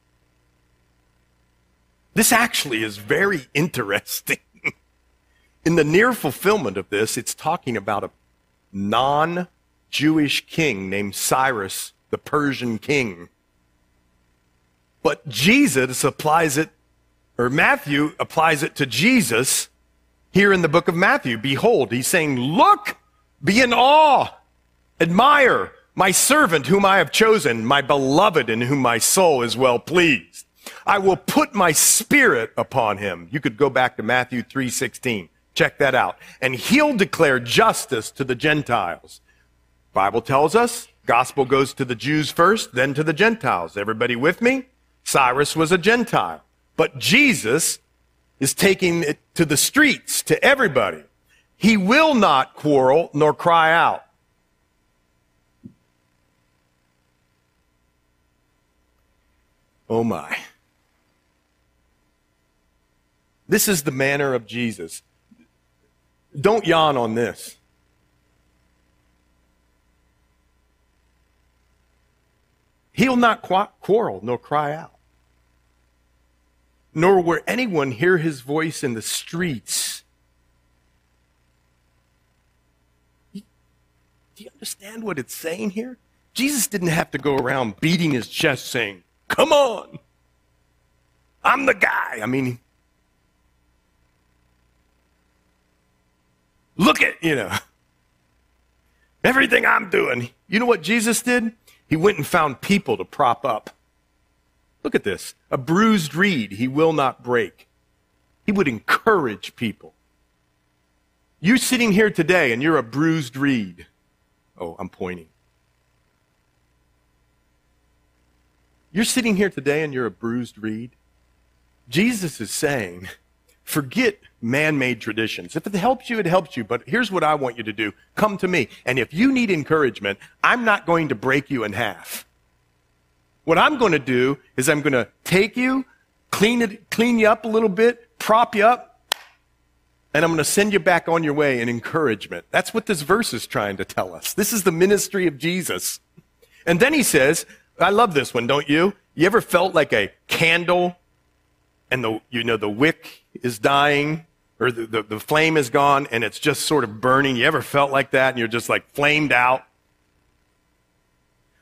This actually is very interesting. In the near fulfillment of this, it's talking about a non-Jewish king named Cyrus, the Persian king. But Jesus applies it, or Matthew applies it to Jesus here in the book of Matthew. Behold, he's saying, look, be in awe, admire my servant whom I have chosen, my beloved in whom my soul is well pleased. I will put my spirit upon him. You could go back to Matthew three sixteen. Check that out. And he'll declare justice to the Gentiles. Bible tells us, gospel goes to the Jews first, then to the Gentiles. Everybody with me? Cyrus was a Gentile. But Jesus is taking it to the streets, to everybody. He will not quarrel nor cry out. Oh my. This is the manner of Jesus. Don't yawn on this. He'll not quarrel nor cry out. Nor will anyone hear his voice in the streets. Do you understand what it's saying here? Jesus didn't have to go around beating his chest saying, come on, I'm the guy. I mean, look at, you know, everything I'm doing. You know what Jesus did? He went and found people to prop up. Look at this. A bruised reed he will not break. He would encourage people. You're sitting here today and you're a bruised reed. Oh, I'm pointing. You're sitting here today and you're a bruised reed. Jesus is saying, forget man-made traditions. If it helps you, it helps you. But here's what I want you to do. Come to me. And if you need encouragement, I'm not going to break you in half. What I'm going to do is I'm going to take you, clean it, clean you up a little bit, prop you up, and I'm going to send you back on your way in encouragement. That's what this verse is trying to tell us. This is the ministry of Jesus. And then he says, I love this one, don't you? You ever felt like a candle and the, you know, the wick is dying or the, the, the flame is gone and it's just sort of burning? You ever felt like that and you're just like flamed out?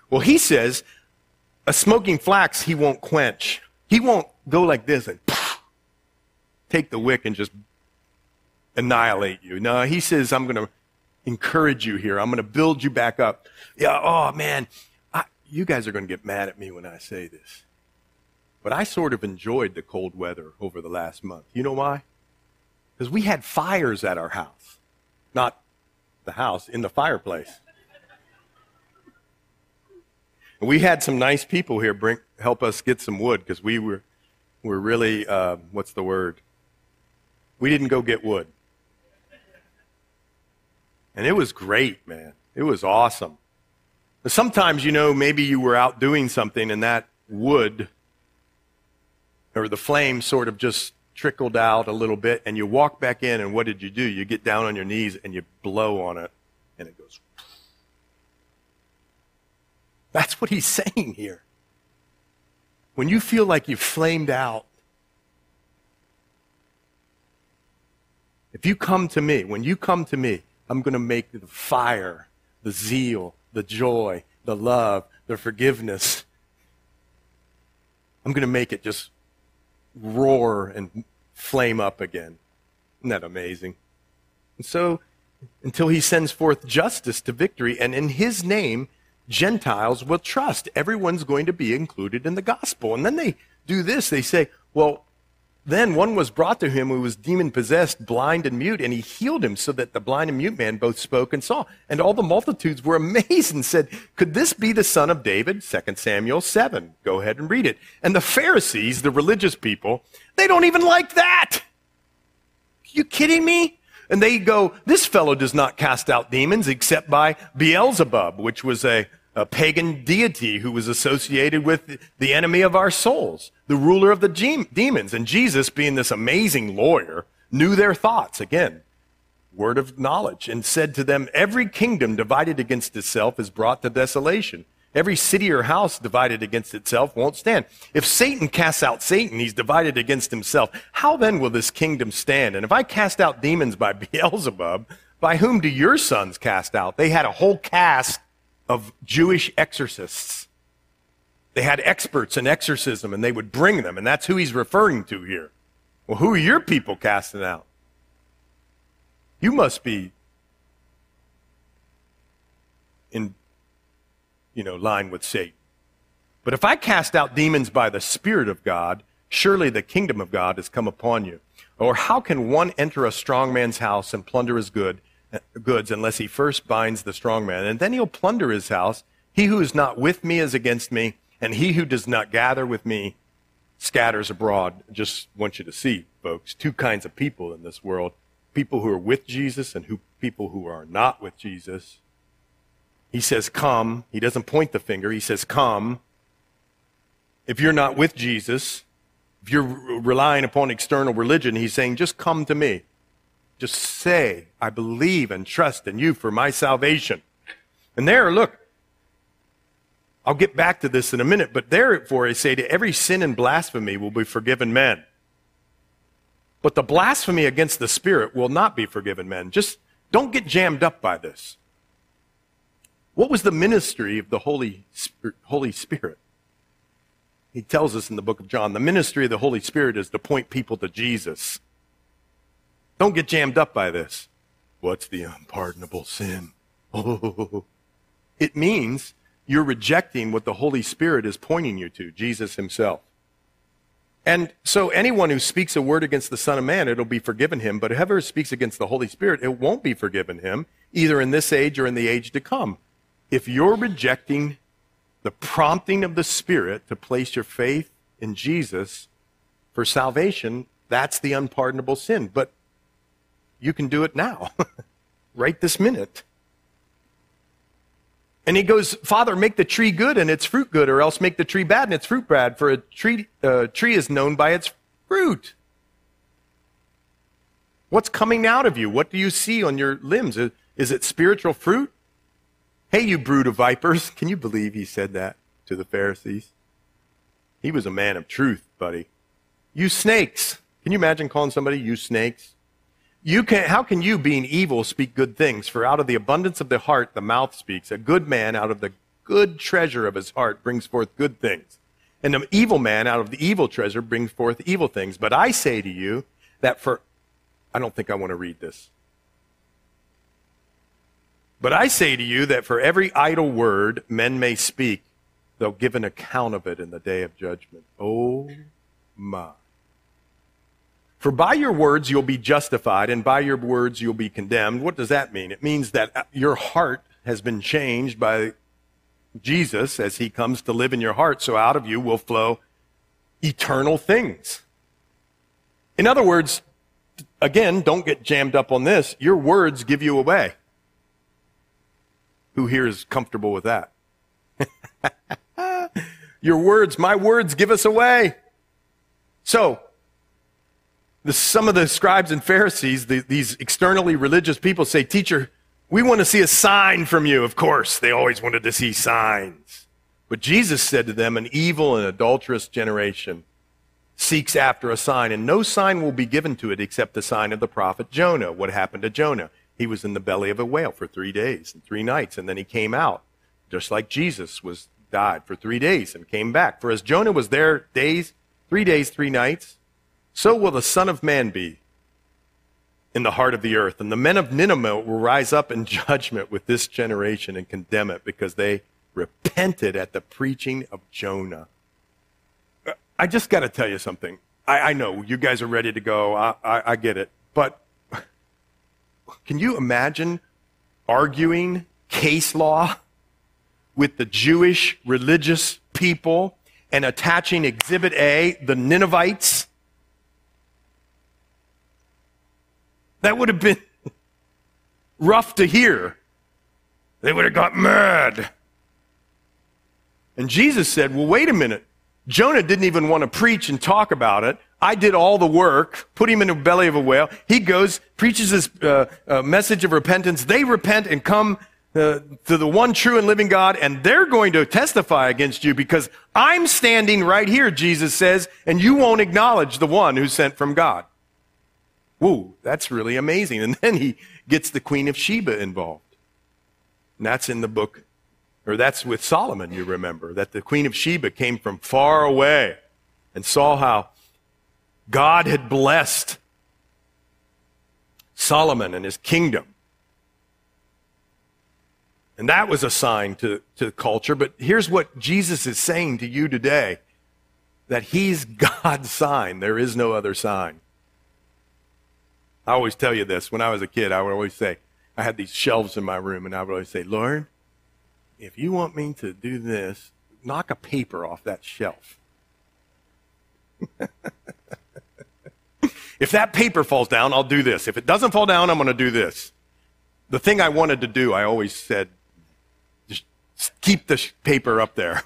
Well, he says, a smoking flax he won't quench. He won't go like this and take the wick and just annihilate you. No, he says, I'm going to encourage you here. I'm going to build you back up. Yeah, oh man, I, you guys are going to get mad at me when I say this. But I sort of enjoyed the cold weather over the last month. You know why? Because we had fires at our house. Not the house, in the fireplace. And we had some nice people here bring help us get some wood because we were, were really, uh, what's the word? We didn't go get wood. And it was great, man. It was awesome. But sometimes, you know, maybe you were out doing something and that wood or the flame sort of just trickled out a little bit, and you walk back in, and what did you do? You get down on your knees and you blow on it, and it goes. That's what he's saying here. When you feel like you've flamed out, if you come to me, when you come to me, I'm going to make the fire, the zeal, the joy, the love, the forgiveness. I'm going to make it just roar and flame up again. Isn't that amazing? And so, until he sends forth justice to victory, and in his name, Gentiles will trust. Everyone's going to be included in the gospel. And then they do this. They say, well, then one was brought to him who was demon-possessed, blind and mute, and he healed him so that the blind and mute man both spoke and saw. And all the multitudes were amazed and said, could this be the son of David? Second Samuel seven. Go ahead and read it. And the Pharisees, the religious people, they don't even like that. Are you kidding me? And they go, this fellow does not cast out demons except by Beelzebub, which was a, a pagan deity who was associated with the enemy of our souls, the ruler of the demons. And Jesus, being this amazing lawyer, knew their thoughts. Again, word of knowledge, and said to them, every kingdom divided against itself is brought to desolation. Every city or house divided against itself won't stand. If Satan casts out Satan, he's divided against himself. How then will this kingdom stand? And if I cast out demons by Beelzebub, by whom do your sons cast out? They had a whole cast of Jewish exorcists. They had experts in exorcism, and they would bring them, and that's who he's referring to here. Well, who are your people casting out? You must be in, you know, line with Satan. But if I cast out demons by the Spirit of God, surely the kingdom of God has come upon you. Or how can one enter a strong man's house and plunder his good, goods unless he first binds the strong man? And then he'll plunder his house. He who is not with me is against me, and he who does not gather with me scatters abroad. Just want you to see, folks, two kinds of people in this world. People who are with Jesus and who people who are not with Jesus. He says, come. He doesn't point the finger. He says, come. If you're not with Jesus, if you're relying upon external religion, he's saying, just come to me. Just say, I believe and trust in you for my salvation. And there, look, I'll get back to this in a minute, but therefore I say to every sin and blasphemy will be forgiven men. But the blasphemy against the Spirit will not be forgiven men. Just don't get jammed up by this. What was the ministry of the Holy Spirit? Holy Spirit? He tells us in the book of John, the ministry of the Holy Spirit is to point people to Jesus. Don't get jammed up by this. What's the unpardonable sin? Oh, it means you're rejecting what the Holy Spirit is pointing you to, Jesus himself. And so anyone who speaks a word against the Son of Man, it'll be forgiven him. But whoever speaks against the Holy Spirit, it won't be forgiven him, either in this age or in the age to come. If you're rejecting the prompting of the Spirit to place your faith in Jesus for salvation, that's the unpardonable sin. But you can do it now, right this minute. And he goes, Father, make the tree good and its fruit good, or else make the tree bad and its fruit bad, for a tree, uh, tree is known by its fruit. What's coming out of you? What do you see on your limbs? Is, is it spiritual fruit? Hey, you brood of vipers. Can you believe he said that to the Pharisees? He was a man of truth, buddy. You snakes. Can you imagine calling somebody you snakes? You can, how can you, being evil, speak good things? For out of the abundance of the heart, the mouth speaks. A good man out of the good treasure of his heart brings forth good things. And the evil man out of the evil treasure brings forth evil things. But I say to you that for, I don't think I want to read this. But I say to you that for every idle word men may speak, they'll give an account of it in the day of judgment. Oh my. For by your words you'll be justified, and by your words you'll be condemned. What does that mean? It means that your heart has been changed by Jesus as he comes to live in your heart, so out of you will flow eternal things. In other words, again, don't get jammed up on this. Your words give you away. Who here is comfortable with that? Your words, my words give us away. So, the, some of the scribes and Pharisees, the, these externally religious people say, teacher, we want to see a sign from you. Of course, they always wanted to see signs. But Jesus said to them, an evil and adulterous generation seeks after a sign, and no sign will be given to it except the sign of the prophet Jonah. What happened to Jonah? He was in the belly of a whale for three days and three nights, and then he came out, just like Jesus was died for three days and came back. For as Jonah was there days, three days, three nights, so will the Son of Man be in the heart of the earth. And the men of Nineveh will rise up in judgment with this generation and condemn it because they repented at the preaching of Jonah. I just got to tell you something. I, I know you guys are ready to go. I, I, I get it. But can you imagine arguing case law with the Jewish religious people and attaching Exhibit A, the Ninevites? That would have been rough to hear. They would have got mad. And Jesus said, well, wait a minute. Jonah didn't even want to preach and talk about it. I did all the work, put him in the belly of a whale. He goes, preaches this uh, uh, message of repentance. They repent and come uh, to the one true and living God, and they're going to testify against you because I'm standing right here, Jesus says, and you won't acknowledge the one who's sent from God. Whoa, that's really amazing. And then he gets the Queen of Sheba involved. And that's in the book, or that's with Solomon, you remember, that the Queen of Sheba came from far away and saw how God had blessed Solomon and his kingdom. And that was a sign to, to culture. But here's what Jesus is saying to you today, that he's God's sign. There is no other sign. I always tell you this. When I was a kid, I would always say, I had these shelves in my room, and I would always say, Lord, if you want me to do this, knock a paper off that shelf. If that paper falls down, I'll do this. If it doesn't fall down, I'm going to do this. The thing I wanted to do, I always said, just keep the paper up there.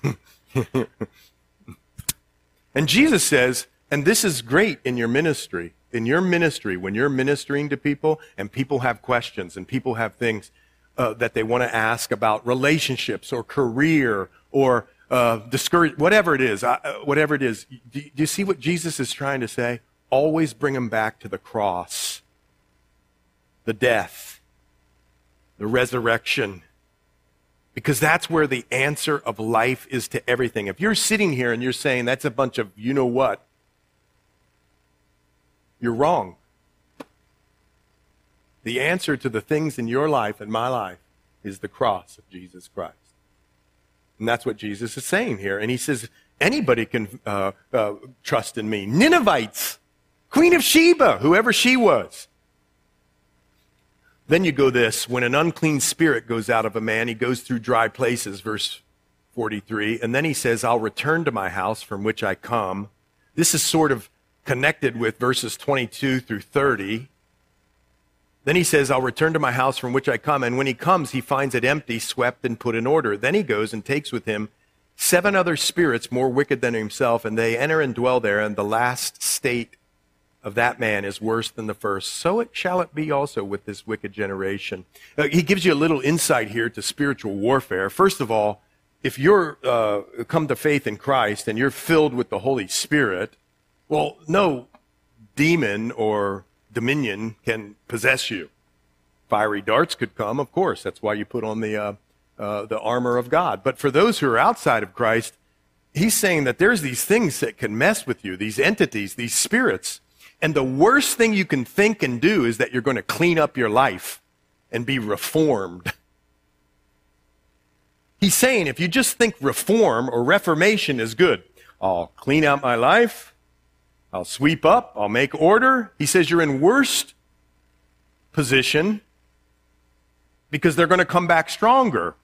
And Jesus says, and this is great in your ministry, in your ministry, when you're ministering to people and people have questions and people have things uh, that they want to ask about relationships or career or uh, discourage, whatever it is, uh, whatever it is. Do, do you see what Jesus is trying to say? Always bring them back to the cross, the death, the resurrection, because that's where the answer of life is to everything. If you're sitting here and you're saying that's a bunch of you know what, you're wrong. The answer to the things in your life and my life is the cross of Jesus Christ. And that's what Jesus is saying here. And he says, anybody can uh, uh, trust in me. Ninevites, Queen of Sheba, whoever she was. Then you go this, when an unclean spirit goes out of a man, he goes through dry places, verse forty-three. And then he says, I'll return to my house from which I come. This is sort of connected with verses twenty-two through thirty. Then he says, I'll return to my house from which I come. And when he comes, he finds it empty, swept, and put in order. Then he goes and takes with him seven other spirits more wicked than himself, and they enter and dwell there, and the last state of that man is worse than the first. So it shall it be also with this wicked generation. Uh, he gives you a little insight here to spiritual warfare. First of all, if you're uh, come to faith in Christ and you're filled with the Holy Spirit, well, no demon or dominion can possess you. Fiery darts could come, of course. That's why you put on the uh, uh, the armor of God. But for those who are outside of Christ, he's saying that there's these things that can mess with you, these entities, these spirits. And the worst thing you can think and do is that you're going to clean up your life and be reformed. He's saying if you just think reform or reformation is good, I'll clean out my life, I'll sweep up, I'll make order. He says you're in worst position because they're going to come back stronger.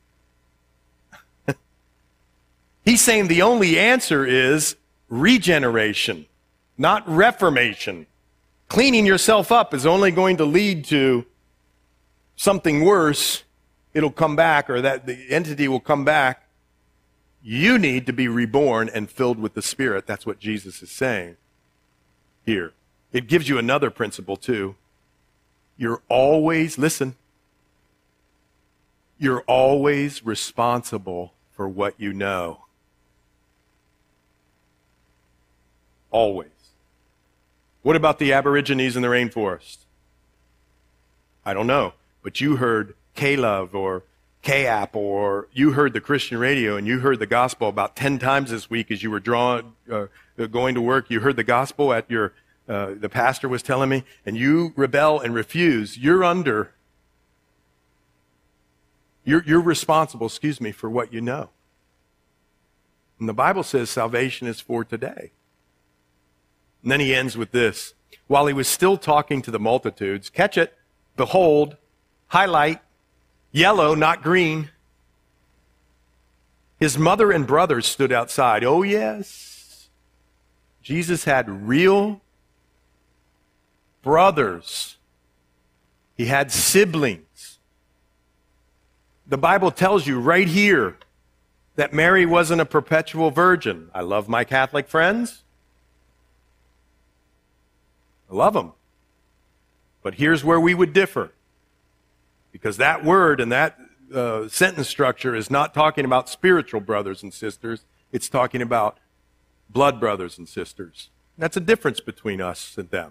He's saying the only answer is regeneration, not reformation. Cleaning yourself up is only going to lead to something worse. It'll come back, or that the entity will come back. You need to be reborn and filled with the Spirit. That's what Jesus is saying here. It gives you another principle too. You're always, listen, you're always responsible for what you know. Always. What about the Aborigines in the rainforest? I don't know, but you heard K-Love or K-App, or you heard the Christian radio and you heard the gospel about ten times this week as you were drawing, uh, going to work. You heard the gospel at your, uh, the pastor was telling me, and you rebel and refuse. You're under, you're, you're responsible, excuse me, for what you know. And the Bible says salvation is for today. And then he ends with this. While he was still talking to the multitudes, catch it, behold, highlight, yellow, not green. His mother and brothers stood outside. Oh, yes. Jesus had real brothers. He had siblings. The Bible tells you right here that Mary wasn't a perpetual virgin. I love my Catholic friends. I love them. But here's where we would differ. Because that word and that uh, sentence structure is not talking about spiritual brothers and sisters. It's talking about blood brothers and sisters. That's a difference between us and them.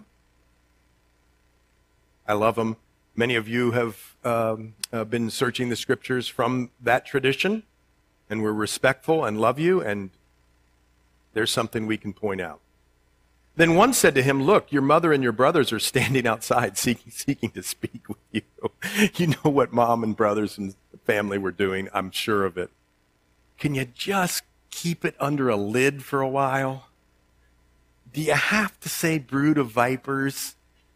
I love them. Many of you have um, uh, been searching the scriptures from that tradition, and we're respectful and love you, and there's something we can point out. Then one said to him, look, your mother and your brothers are standing outside seeking, seeking to speak with you. You know what mom and brothers and family were doing. I'm sure of it. Can you just keep it under a lid for a while? Do you have to say brood of vipers?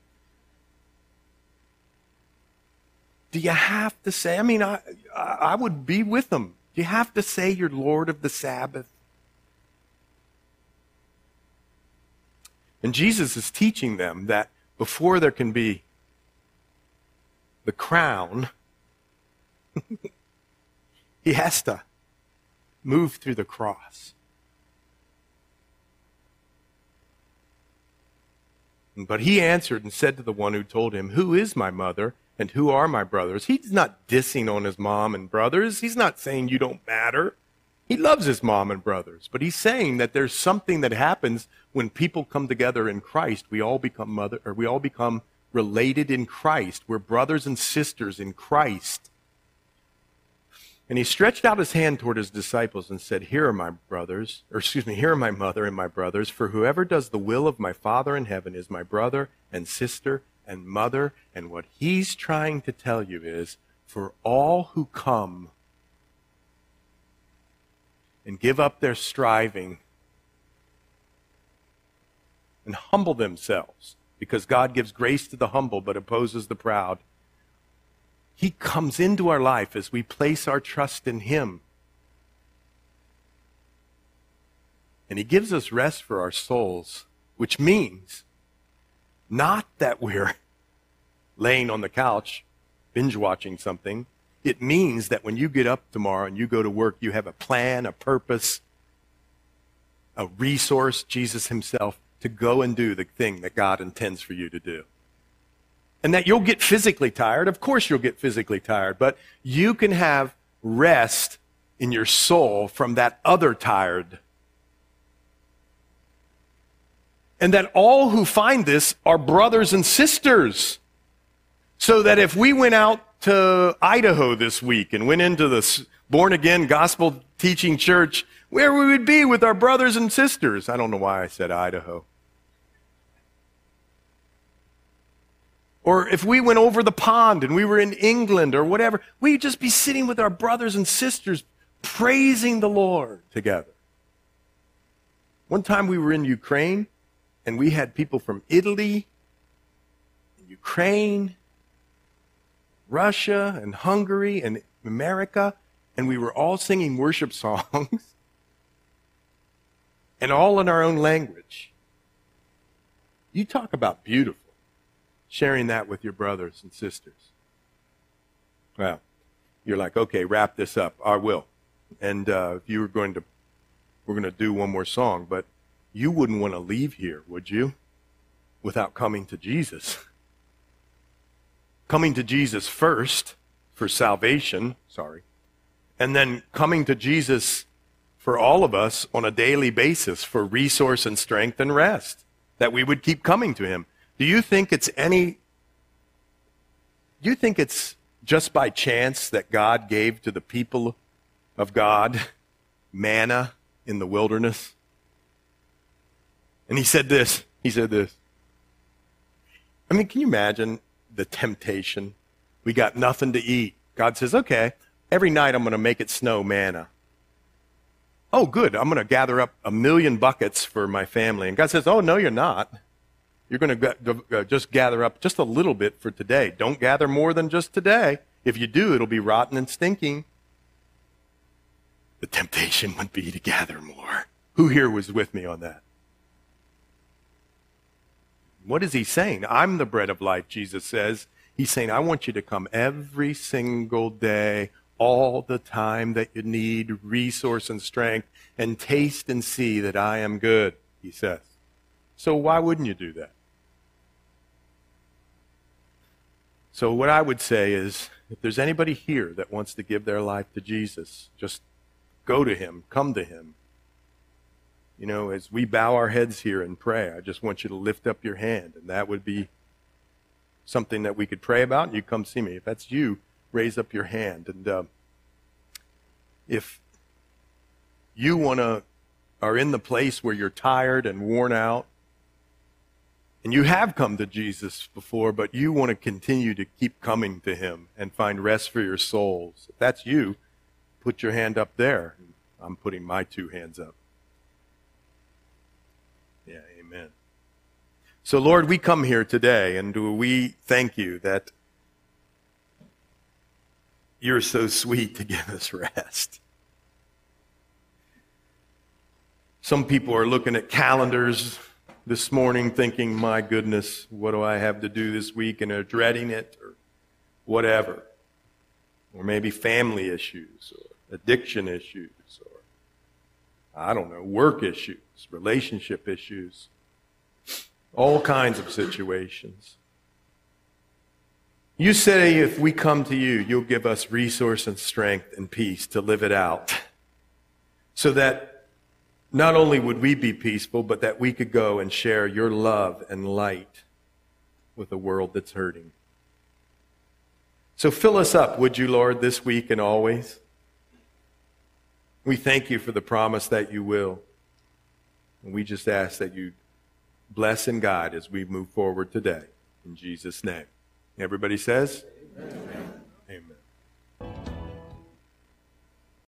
Do you have to say, I mean, I, I would be with them. Do you have to say you're Lord of the Sabbath? And Jesus is teaching them that before there can be the crown, he has to move through the cross. But he answered and said to the one who told him, who is my mother and who are my brothers? He's not dissing on his mom and brothers. He's not saying you don't matter. He loves his mom and brothers, but he's saying that there's something that happens when people come together in Christ. We all become mother, or we all become related in Christ. We're brothers and sisters in Christ. And he stretched out his hand toward his disciples and said, here are my brothers, or excuse me, here are my mother and my brothers, for whoever does the will of my Father in heaven is my brother and sister and mother. And what he's trying to tell you is, for all who come and give up their striving and humble themselves, because God gives grace to the humble but opposes the proud. He comes into our life as we place our trust in him. And he gives us rest for our souls, which means not that we're laying on the couch binge watching something. It means that when you get up tomorrow and you go to work, you have a plan, a purpose, a resource, Jesus himself, to go and do the thing that God intends for you to do. And that you'll get physically tired. Of course you'll get physically tired, but you can have rest in your soul from that other tired. And that all who find this are brothers and sisters. So that if we went out to Idaho this week and went into the born-again gospel teaching church where we would be with our brothers and sisters. I don't know why I said Idaho. Or if we went over the pond and we were in England or whatever, we'd just be sitting with our brothers and sisters praising the Lord together. One time we were in Ukraine and we had people from Italy, Ukraine, Russia, and Hungary, and America, and we were all singing worship songs, and all in our own language. You talk about beautiful, sharing that with your brothers and sisters. Well, you're like, okay, wrap this up. I will. And uh, if you were going to, we're going to do one more song, but you wouldn't want to leave here, would you, without coming to Jesus? Coming to Jesus first for salvation, sorry, and then coming to Jesus for all of us on a daily basis for resource and strength and rest, that we would keep coming to him. Do you think it's any, do you think it's just by chance that God gave to the people of God manna in the wilderness? And he said this, he said this. I mean, can you imagine the temptation? We got nothing to eat. God says, okay, every night I'm going to make it snow manna. Oh, good. I'm going to gather up a million buckets for my family. And God says, oh, no, you're not. You're going to just gather up just a little bit for today. Don't gather more than just today. If you do, it'll be rotten and stinking. The temptation would be to gather more. Who here was with me on that? What is he saying? I'm the bread of life, Jesus says. He's saying, I want you to come every single day, all the time that you need resource and strength, and taste and see that I am good, he says. So why wouldn't you do that? So what I would say is, if there's anybody here that wants to give their life to Jesus, just go to him, come to him. You know, as we bow our heads here and pray, I just want you to lift up your hand, and that would be something that we could pray about, and you come see me. If that's you, raise up your hand. And uh, if you want to, are in the place where you're tired and worn out, and you have come to Jesus before, but you want to continue to keep coming to him and find rest for your souls, if that's you, put your hand up there. I'm putting my two hands up. Yeah, amen. So, Lord, we come here today, and we thank you that you're so sweet to give us rest. Some people are looking at calendars this morning thinking, my goodness, what do I have to do this week? And they're dreading it or whatever. Or maybe family issues or addiction issues or, I don't know, work issues, relationship issues, all kinds of situations. You say if we come to you, you'll give us resource and strength and peace to live it out, so that not only would we be peaceful, but that we could go and share your love and light with a world that's hurting. So fill us up, would you, Lord, this week and always? We thank you for the promise that you will. And we just ask that you bless and guide as we move forward today. In Jesus' name. Everybody says? Amen. Amen.